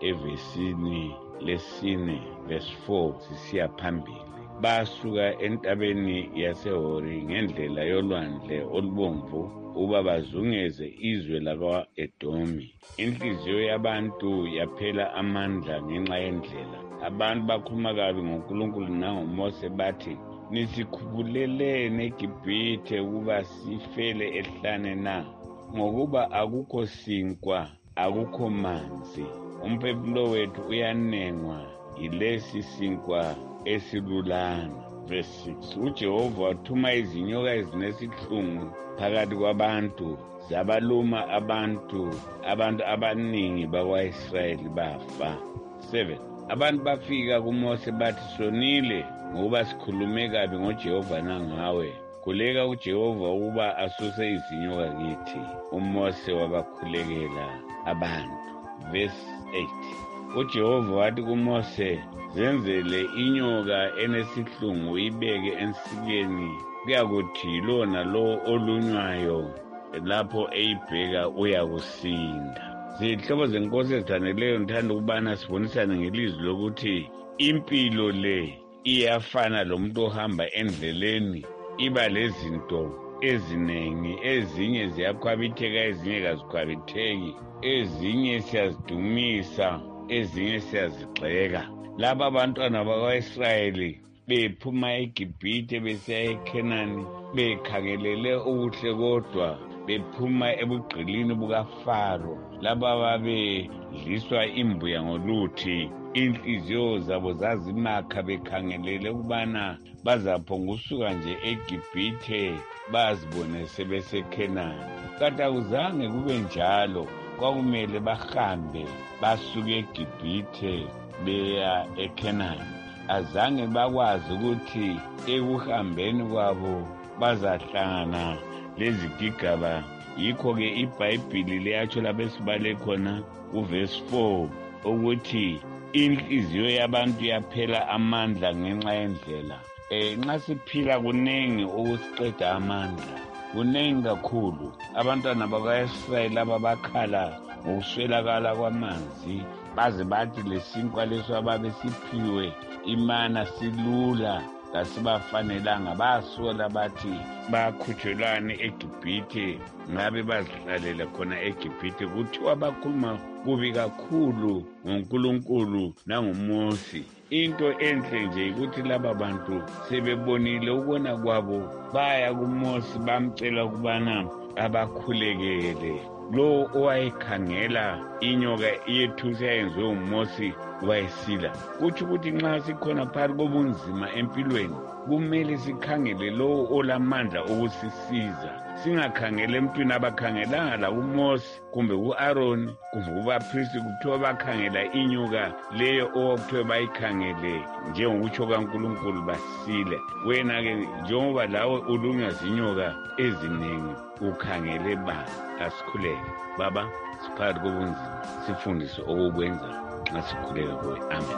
S24: evesini lesine verse 4 sisiya phambili. Basuka entabeni yaseHori ngendlela yolwandle olubomvu uba bazungeze izwe lakwa-Edomi. Inhliziyo yabantu yaphela amandla ngenxa yendlela. Abantu bakhuluma kabi ngoNkulunkulu nangoMose bathi, nisikhubuleleni eGibhithe ukuba sifele ehlane na, ngokuba akukho sinkwa, akukho manzi. Umphefumulo wethu uyanengwa yilesi sinkwa esilulana. Verse 6. uJehova wathuma izinyoka ezinesihlungu phakathi kwabantu, zabaluma abantu abaningi bakwa-Israyeli bafa. 7. Abantu bafika kuMose bathi, sonile ngokuba sikhulume kabi ngoJehova nangawe. Khuleka uJehova ukuba asuse izinyoka kithi. uMose wabakhulekela abantu. Verse 8. uJehova wathi kuMose, zenzele inyoka enesihlungu ibeke ensikeni, kuyakuthi lona lo olunywayo lapho eyibheka uyakusinda. Zihlobo zenkosi ezithandeleyo, ngithanda ukubana sibonisane ngelizwi lokuthi impilo le iyafana lomuntu ohamba endleleni, iba lezinto ezinengi, ezinye ziyakhwabitheka, ezinye kazikhwabitheki, ezinye siyazidumisa, ezinye siyazigxeka. Laba abantwana bakwa-Israyeli bephuma eGibhithe besiya eKhenani bekhangelele ubuhle kodwa bephuma ebugqilini bukaFaro, laba babedliswa imbuya ngoluthi. Inhliziyo zabo zazimakha bekhangelele ukubana bazaphongusuka nje eGibhithe bazibone sebeseKhenani. Kanti akuzange kube njalo. Kwakumele bahambe basuke eGibhithe beya eKhenani. Azange bakwazi ukuthi ekuhambeni kwabo bazahlangana lezigigaba. Yikho-ke iBhayibhili liyatsho lapho esibale khona uverse 4 ukuthi inhliziyo yabantu yaphela amandla ngenxa yendlela. Nxa siphila kunengi ukusiqeda amandla, kunengi kakhulu. Abantwana bakwa-Israyeli laba bakhala ngokuswelakala kwamanzi, baze bathi lesinkwa leso ababesiphiwe imana silula kasibafanelanga. Basola bathi bakhutshelwane eGibhithe, ngabe bazihlalela khona eGibhithe. Kuthiwa bakhuluma kubi kakhulu ngoNkulunkulu nangoMose. Into enhle nje ukuthi laba bantu sebebonile ukona kwabo, baya kuMose bamcela ukubana abakhulekele. Lo owayekhangela inyoka iyethusa yenziwe uMose wayesila. Kutsho ukuthi nxa sikhona phakathi kobunzima empilweni, kumele sikhangele lo olamandla okusisiza. Singakhangele emntwini abakhangelanga la uMose kumbe u-Aroni kumbe kubaphristi kuthiwa bakhangela inyoka leyo okuthiwa bayikhangele njengokutsho kaNkulunkulu basile. Wena-ke njengoba lawe ulunywa zinyoka eziningi ukhangele ba. Asikhuleke baba, siphakathi kobunzima, sifundise okukwenza nxa sikhuleka kuwe. Amen.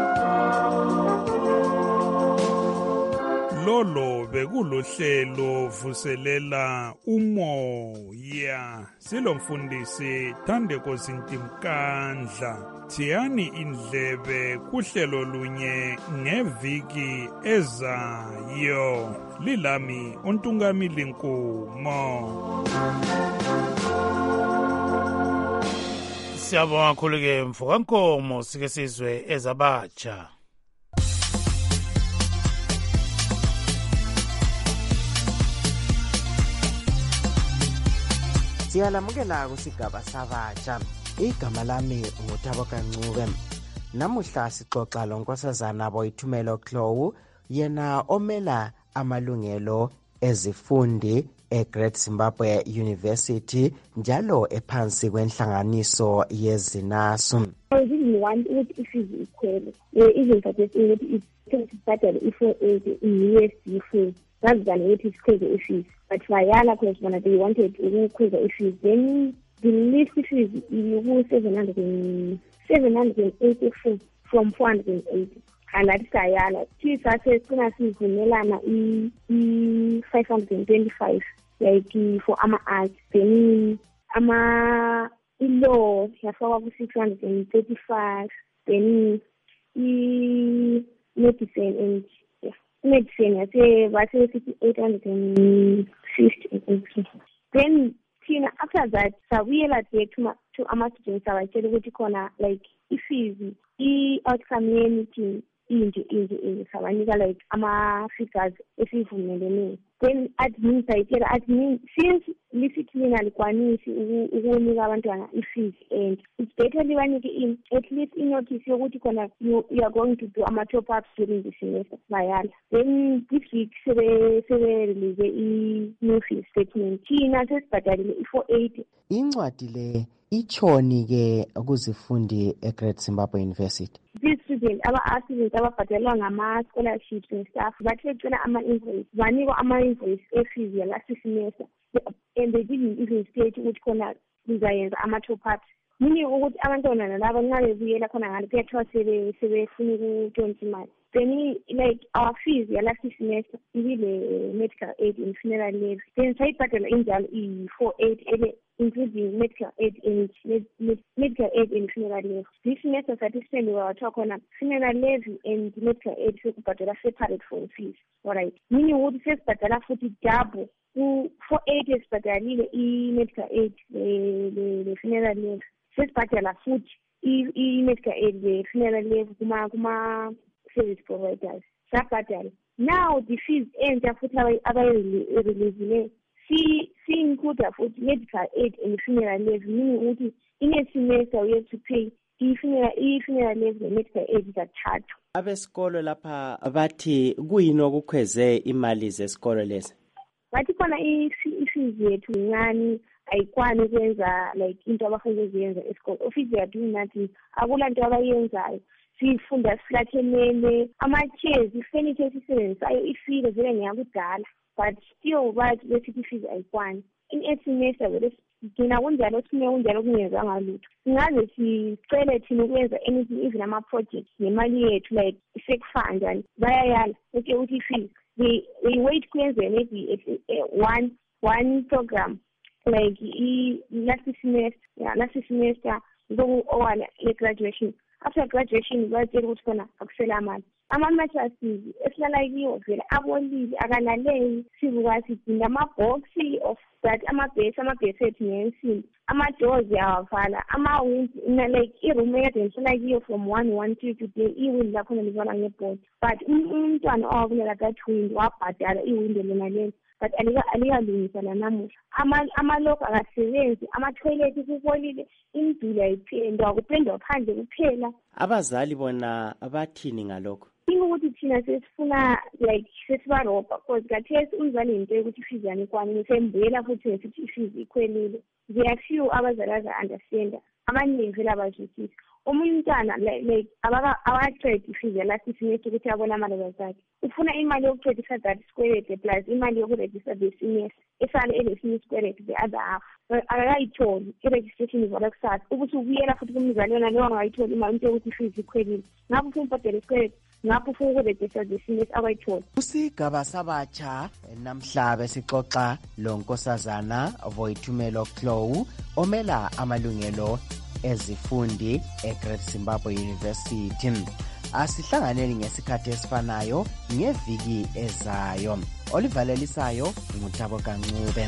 S23: Lolo bekuluhlelo vuselela umoya. Silomfundisi Thandeko Zintimkandla. Thiyani indlebe kuhlelo lunye ngeviki ezayo. Lilami uNtungamili Nkumo.
S4: Siyabonga kakhulu-ke Mfukankomo, sike sizwe ezabatsha.
S10: Siyalamukela kusigaba sabatsha. Igama lami nguThabo Kancube. Namuhla sixoxa lonkosazana Boyithumelo Chloe, yena omela amalungelo ezifundi eGreat Zimbabwe University njalo ephansi kwenhlanganiso yezinasu.
S1: I really want ukuthi ifizi ikhwele. Even for this ukuthi ibhadale i-480 in USD full. rather than ukuthi sikhweze ifees. But bayala because bona they wanted ukukhweza ifees. Then the least fees you-784 from 480. Alathi sayala thi sase sina sivumelana i-525 like for ama-art. Then i-law yafakwa ku-635. Then i-medicine and medicine yase bathe sithi 850. Then thina after that sabuyela back to ama-students abatshela ukuthi khona like i-fees i-outcome ye-meeting inje sabanika like ama-figures esivumelene. Then admin sayitshela admin since lisithi lina likwanisi ukunika abantwana i-fees and it's better libanike at least i-notice yokuthi khona you are going to do ama-top ups during the semester bayala. Then this week sebe-release i-new fees statement. Thina sesibhadalile i-480.
S10: Incwadi le ichoni-ke kuzifundi eGreat Zimbabwe University.
S1: These students aba-students ababhadalwa ngama-scholarships and stuff bathethela ama-invoice banikwa ama-invoice e-fees yalast semester and they didn't even state ukuthi khona lizayenza ama-top ups. Meaning ukuthi abantwana nalabo nxa bebuyela khona ngale kuyathiwa sebefuna ukutshontsha imali. Then like our fees yalast semester ibile medical aid and funeral levy. Then sayibhadala injalo i-480 including medical aid and funeral levy. This semester satisfied wathiwa khona funeral levy and medical aid sekubhadala separate for fees. Alright. Meaning ukuthi sesibhadala futhi double ku-480 esibhadalile i-medical aid le funeral levy. Sesibhadala futhi i-medical aid le funeral levy kuma-service providers. Sabhadala. Now the fees entsha futhi abayireleasile si-include futhi medical aid and funeral levy, meaning ukuthi in a semester you have to pay i-funeral levy ne-medical aid kathathu.
S10: Abesikolo lapha bathi kuyini okukhweze imali zesikolo lezi?
S1: Bathi khona i-fees yethu incane ayikwani ukwenza like into abafuna ukuyenza esikolo. Office they are doing nothing. Akula nto abayenzayo. Sifunda siflathelele ama-chairs ifurniture esisebenzisayo ifile vele ngeyakudala but still bathi besithi i-fees ayikwani. In a semester gina kunjalo sime kunjalo kungenzanga lutho. Singaze sicele thina ukwenza anything even ama-project nemali yethu like sekufanda bayayala okay uthi i-fees they wait kuyenze maybe one program like last semester owala le-graduation. After graduation bayatshela ukuthi khona akusela amali. Ama-mattresses esilala kiwo vele abolile akalaleli sivuka sidinga ama-boxi of that amabhesi ethu ngensimbi. Ama-doors yawavala ama-winds like i-room ekade ngihlala kiyo from 1 till today i-wind lakhona livala ngebhodi but umntwana owabulela that wind wabhadala i-wind lona lelo but alikalungisa lanamuhla. Amalokhu akasebenzi, ama-toilet kubolile, imiduli ayiphendwa kuphendwa phandle kuphela.
S10: Abazali bona bathini ngalokho?
S1: Ukuthi thina sesifuna like sesibarobha because kathesi umzali into yokuthi ifees yanikwani ngisembuyela futhi nesithi ifees ikhwelile. There are few abazali aza-understanda abaningi vele abazwisisi. Omunye umntwana like abaqeda ifees yalast semester ukuthi abona amalanga zakhe ufuna imali yokuqedisa that sikwelede plus imali yokurejista the semester esale elesinye isikwelede the other half akakayitholi i-registration ivala kusasa ukuthi ubuyela futhi kumzali yona leyo angayitholi imali into yokuthi ifees ikhwelile ngapho ufuna ubhadela isikwelede ngapho ufuna ukurejista the semester akayitholi.
S10: Kusigaba sabatsha namhlanje sixoxa lo Nkosazana Voitumelo Chloe omela amalungelo ezifundi eGreat Zimbabwe University. Asihlanganeni ngesikhathi esifanayo ngeviki ezayo. Olivalelisayo nguThabo Kancube.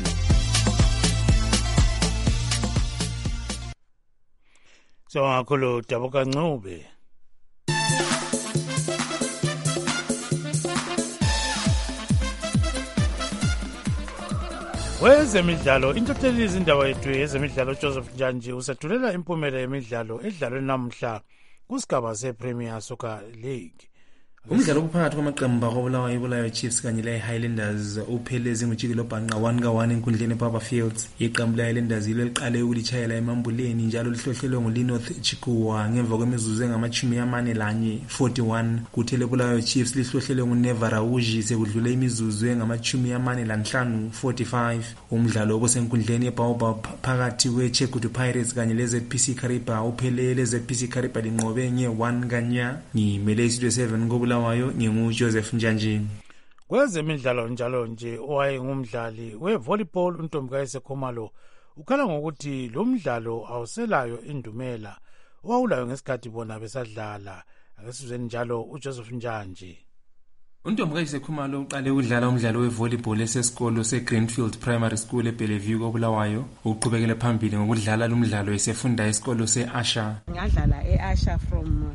S4: So kakhulu Thabo Kancube. Wezemidlalo intatheli izindaba yethu yezemidlalo Joseph Njanji usethulela impumela yemidlalo edlalwe namhla kusigaba sePremier Soccer League.
S3: umdlalo okuphakathi kwamaqembu Bulawayo Chiefs kanye le-Highlanders uphele ezingujikelo bhanqa 1-1 enkundleni eBarber Fields. Iqembu le-Highlanders yilo liqale ukulitshayela emambuleni njalo lihlohlelwe nguLinoth Chikuwa ngemva kwemizuzu engama-41 41. Kuthi leBulawayo Chiefs lihlohlelwe nguNeva Rauji sekudlule imizuzu engama-45 45. Umdlalo obusenkundleni eBaobab phakathi kweChegutu Pirates kanye leZPC Kariba uphele leZPC Kariba linqobe nge-1-0. Ngimele iStudio 7 koBulawayo nginguJoseph Njanjini.
S4: Kwezemidlalo njalo nje owayengumdlali wevolleyball uNtombukayise Khumalo ukhala ngokuthi lo mdlalo awuselayo indumela owawulayo ngesikhathi bona besadlala. Akesizweni njalo uJoseph Njanjini.
S3: uNtombukayise Khumalo uqale ukudlala umdlalo wevolleyball esesikolo seGreenfield Primary School eBellevue koBulawayo. Uqhubekele phambili ngokudlala lumdlalo esefunda esikolo seAsha.
S6: Ngadlala eAsha from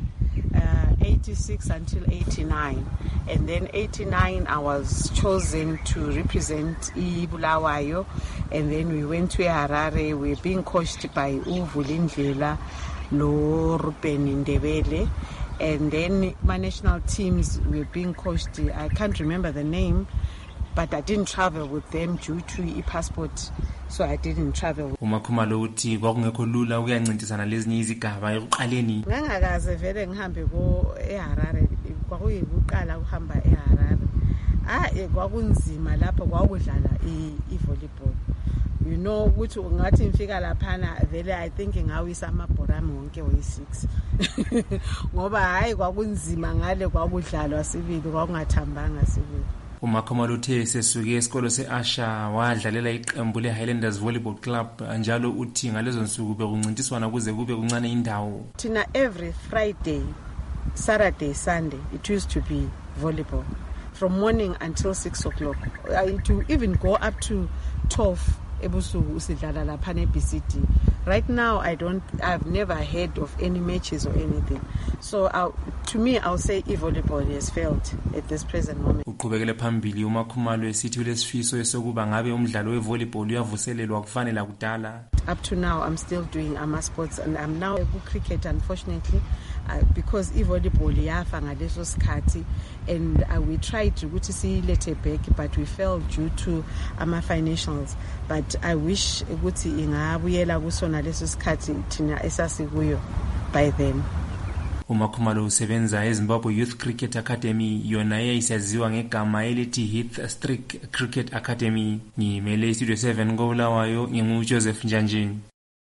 S6: 86 until 89, and then 89 I was chosen to represent Bulawayo, and then we went to Harare. We're being coached by Uvulindlela, Lo Ruben Ndebele, and then my national teams were being coached. I can't remember the name, but I didn't travel with them due to e-passport, so I didn't travel.
S3: Khumalo uthi kwakungekho lula ukuyancintisana lezinye izigaba ekuqaleni.
S6: Ngangakaze vele ngihambe eHarare, kwakuyikuqala ukuhamba eHarare. Kwakunzima lapho kwakudlala i-volleyball. You know ukuthi ngathi ngifika laphana vele I think ngawisa amabhora ami wonke oyi6 ngoba hayi kwakunzima ngale kwakudlalwa sibili kwakungathambanga sibili.
S3: uMakhomalo uthe sesuke esikolo seAsha wadlalela iqembu leHighlanders Volleyball Club njalo uthi ngalezo nsuku bekuncintiswana kuze kube kuncane indawo.
S6: Tina every Friday, Saturday, Sunday it used to be volleyball from morning until 6 o'clock. To even go up to 12 ebusuku usidlala lapha neBCD. Right now I've never heard of any matches or anything. So to me I'll say volleyball has failed at this present moment.
S3: Uqhubekele phambili uMakhumalo esithi ulesifiso esokuba ngabe umdlalo wevolleyball uyavuselelwa kufanele kudala.
S6: Up to now I'm still doing sports, and I'm now a good cricket unfortunately because volleyball yafa ngaleso sikhathi, and we tried ukuthi siyilethe back but we failed due to financials, but I wish ukuthi ingabuyela kusona leso sikhathi thina esasikuyo by then.
S3: uMakhumalo usebenza eZimbabwe Youth Cricket Academy, yona eyayisaziwa ngegama elithi Heath Streak Cricket Academy. Ngimele iStudio 7 koBulawayo nginguJoseph Njanjini.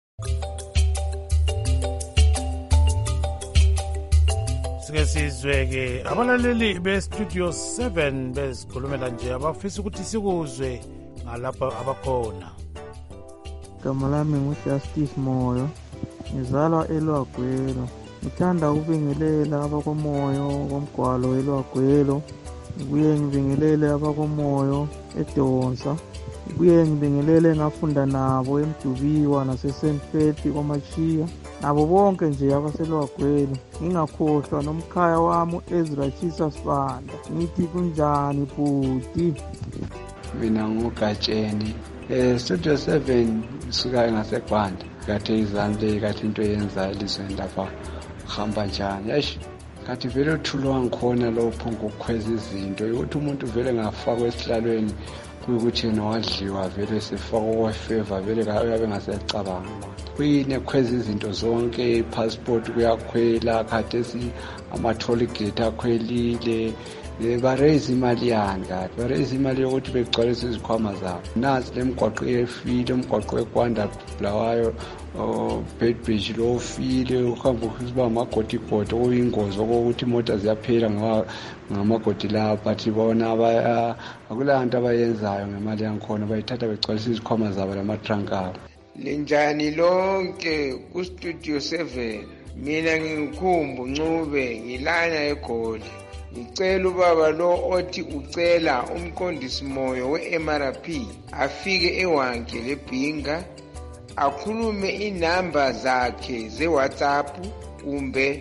S4: Sizweke abalaleli beStudio 7 bezikhulumela nje abafisa ukuthi sikuzwe ngalapha abakhona.
S7: Igama lami nguJustice Moyo, ngizalwa eLwagwelo. Ngithanda ukubingelela abakomoyo komgwalo eLwagwelo, ngibuye ngibingelele abakomoyo eDonsa, ngibuye ngibingelele ngafunda nabo eMdubiwa naseSentfeld kwaMachiya, nabo bonke nje abaselwagwelo. Ngingakhohlwa nomkhaya wami Ezra Chisa Sibanda. Ngithi kunjani bhuti?
S8: Mina nguGatsheni. Studio 7 suka ngaseGwanda. Kade izandle kade into yenza elizweni lapha hamba njani. Eish, kathi vele uthulwa ngikhona lopho ngokukhweza izinto ukuthi umuntu vele ngafakwa esihlalweni kuyikuthi yena wadliwa vele sefakwa favor vele uyabe ngasecabanga. Kuyini ekhweza izinto zonke, passport kuyakhwela, khathesi ama-toll gate akhwelile. Baraise imali yani kade, baraise imali yokuthi begcwalise izikhwama zabo. Nansi lemgwaqo efile, umgwaqo weGwanda Bulawayo Bed Bridge lo file, uhamba ukuba amagodigodi okuyingozi okokuthi imoto ziyaphela ngamagodi lapha. Bathi bona akulanto abayenzayo ngemali yankhona, bayithatha begcwalisa izikhwama zabo lama-trunk abo.
S25: Linjani lonke kuStudio 7, mina ngingukhumbu Ncube, ngilana eGoli. Ngicela ubaba lo othi ucela umqondisi moyo we-MRP afike ewanke leBhinga akhulume inamba zakhe ze-WhatsApp kumbe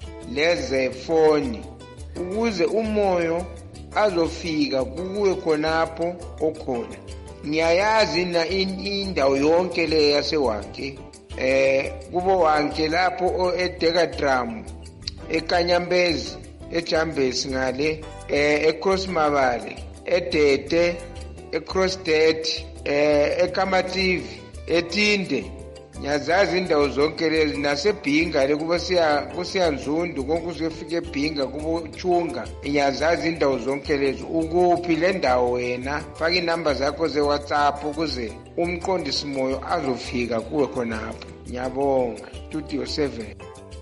S25: lezefoni ukuze umoyo azofika kuwe khonapho okhona. Ngiyayazi na indawo yonke le yasewanke, kubo wanke lapho eDekadram, eKanyambezi, ejambesi ngale, eCross Mabale, eDede, eCrossdead, eKamativi, eTinde. Ngiyazazi indawo zonke lezi nasebhinga le kuba kusiya Nzundu konke usefika ebhinga kuba uchunga. Ngiyazazi indawo zonke lezi. Ukuphi le ndawo wena? Faka inamba zakho ze-WhatsApp ukuze umqondisi moyo azofika kuwe khonapho. Ngiyabonga. Studio 7.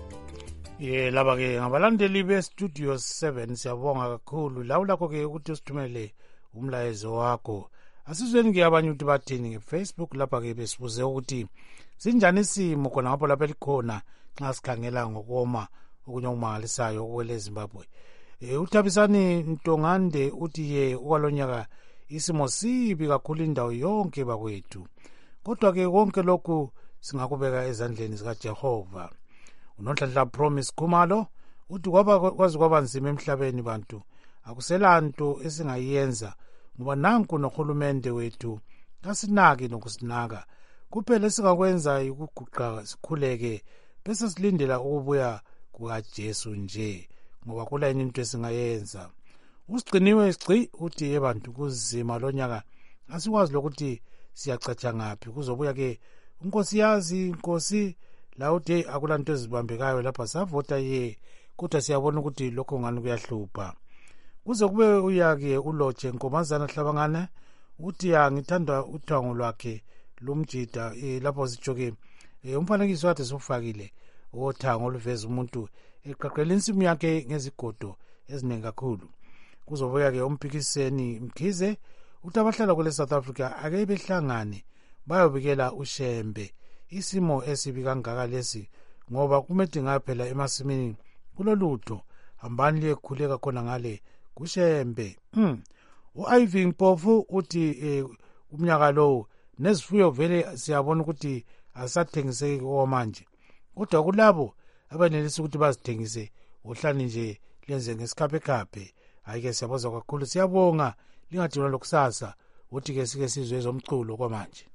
S4: Laba ke ngabalandeli be-Studio 7 siyabonga kakhulu. Lawulakho ke ukuthi usithumele umlayezo wakho. Asizweni ke abanye ukuthi bathini ngeFacebook lapha ke besibuze ukuthi sinjani isimo khona ngapho lapha likhona nxa sikhangela ngokoma okunye okumangalisayo okwele Zimbabwe. Uthabisani Ntongande uthi ye okwalonyaka isimo sibi kakhulu indawo yonke bakwethu. Kodwa ke konke lokhu singakubeka ezandleni zikaJehova. Unonhlanhla Promise Khumalo uthi kwazi kwaba nzima emhlabeni bantu. Akuselanto esingayenza ngoba nanku nohulumende wethu kasinaki nokusinaka. Kuphela singakwenza ukuguqa sikhuleke bese silindela ukubuya kukaJesu nje ngoba kula into esingayenza. Usigciniwe sigci uthi yebantu kuzima lonyaka asikwazi lokuthi siyacatsha ngaphi kuzobuya ke unkosiyazi inkosi la uthi akulanto ezibambekayo lapha savota ye kodwa siyabona ukuthi lokho ngani kuyahlupha. Kuze kube uyake ulotshe Nkomazana Hlabangane uthi ngithanda uthango lwakhe lumjida lapho sijoke umfanekiso wakhe sofakile othango oluveza umuntu eqaqela insimu yakhe ngezigodo eziningi kakhulu. Kuzobuya ke umpikiseni Mkhize uthi abahlala kule South Africa ake behlangane bayobikela uShembe isimo esibi kangaka lesi ngoba kumedinga phela emasimini kulolutho hambani liyekhuleka khona ngale kuShembe. U-Ivy Mpofu uthi umnyaka lo nezifuyo vele siyabona ukuthi asathengiseki okwamanje kodwa kulabo abanelisa ukuthi bazithengise uhlani nje lenze ngesikhaphekaphe. Hayi-ke siyaboza kakhulu siyabonga lingadinwa lokusasa uthi ke sike sizwe ezomculo kwamanje.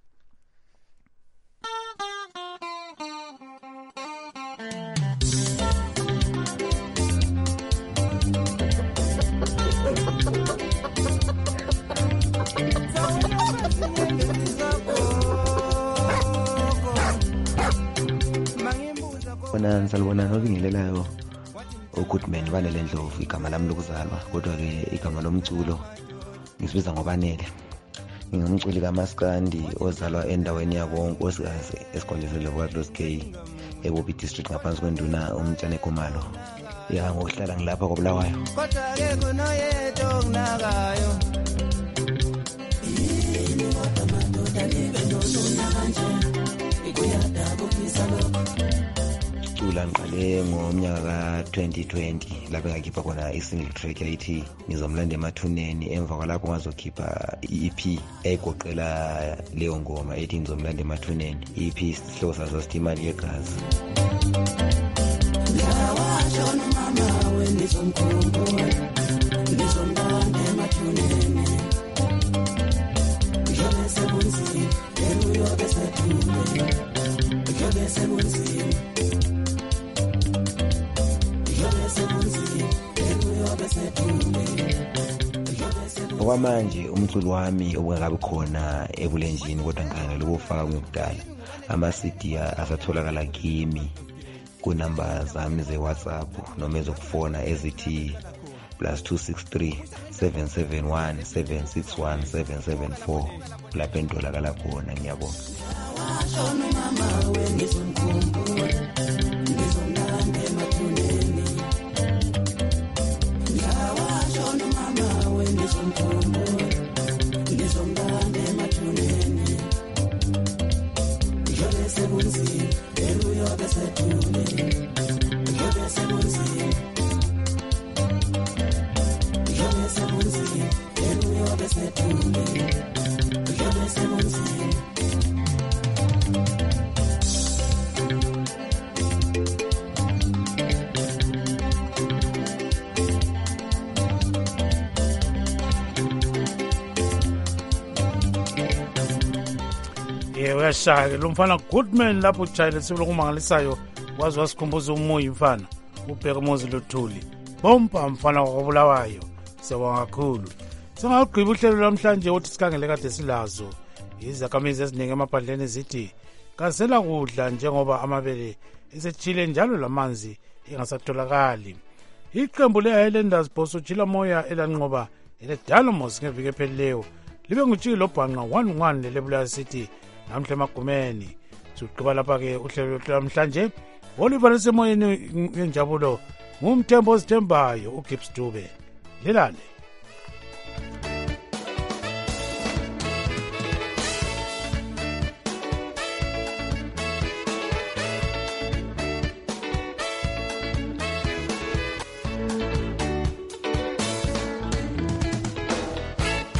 S9: Bona ngisalibona obingelelayo uGoodman Banele Ndlovu igama lami lokuzalwa kodwa ke igama lomculo ngisibiza ngobanele. Ngingumculi kaMaskandi ozalwa endaweni yakonkosikazi esikhonjezele kwaDlos K eBobby District ngaphansi kwenduna umtshane Khumalo. Ngokuhlala ngilapha koBulawayo.
S11: Kodwa ke khona yedwa onginakayo. Yini kodwa madoda libe nolunye kanje. Ikuyada kufisa lokho.
S9: Cula ngiqale ngomnyaka ka-2020 lapho ngakhipha khona i-single track yayithi ngizomlanda emathuneni. Emva kwalapho ngazokhipha i-EP egoqela leyo ngoma ethi ngizomlanda emathuneni. I-EP sihloko sazo sithi imali yegazi.
S11: Ngiyawasho nomama wenizomkhumbula ngizomlanda emathuneni. Ngiyobe sebunzini uyobe sedume. Ngiyobe sebunzini
S9: okwamanje umculo wami obungakabi khona ebulenjini kodwa ngikhangela ukufaka kuyokudala. Ama-CD asatholakala kimi kunamba zami ze-WhatsApp noma ezokufona ezithi +263 771 761 774 lapho entolakala khona. Ngiyabonga.
S4: Uyashaya lo mfana Goodman lapho ujayele sibulo kumangalisayo wazi wasikhumbuza umuyi mfana ubheka umuzi lothuli bompa mfana wakobulawayo siyabonga kakhulu. Singagqiba uhlelo lwamhlanje uthi sikhangele kade silazo izakhamizi eziningi emaphandleni zithi kasela kudla njengoba amabele esethile njalo lamanzi engasatholakali. Iqembu le-Highlanders Bhoso Jila Moya elanqoba ele-Dalmos ngeviki ephelileyo libe ngutshiki lobhanqa 1-1 lelebula City namhla emagumeni. Siqhuba lapha-ke uhlelo lwamhlanje Oliver lisemoyeni yenjabulo ngumthembo ozithembayo uGibbs Dube. Lelale.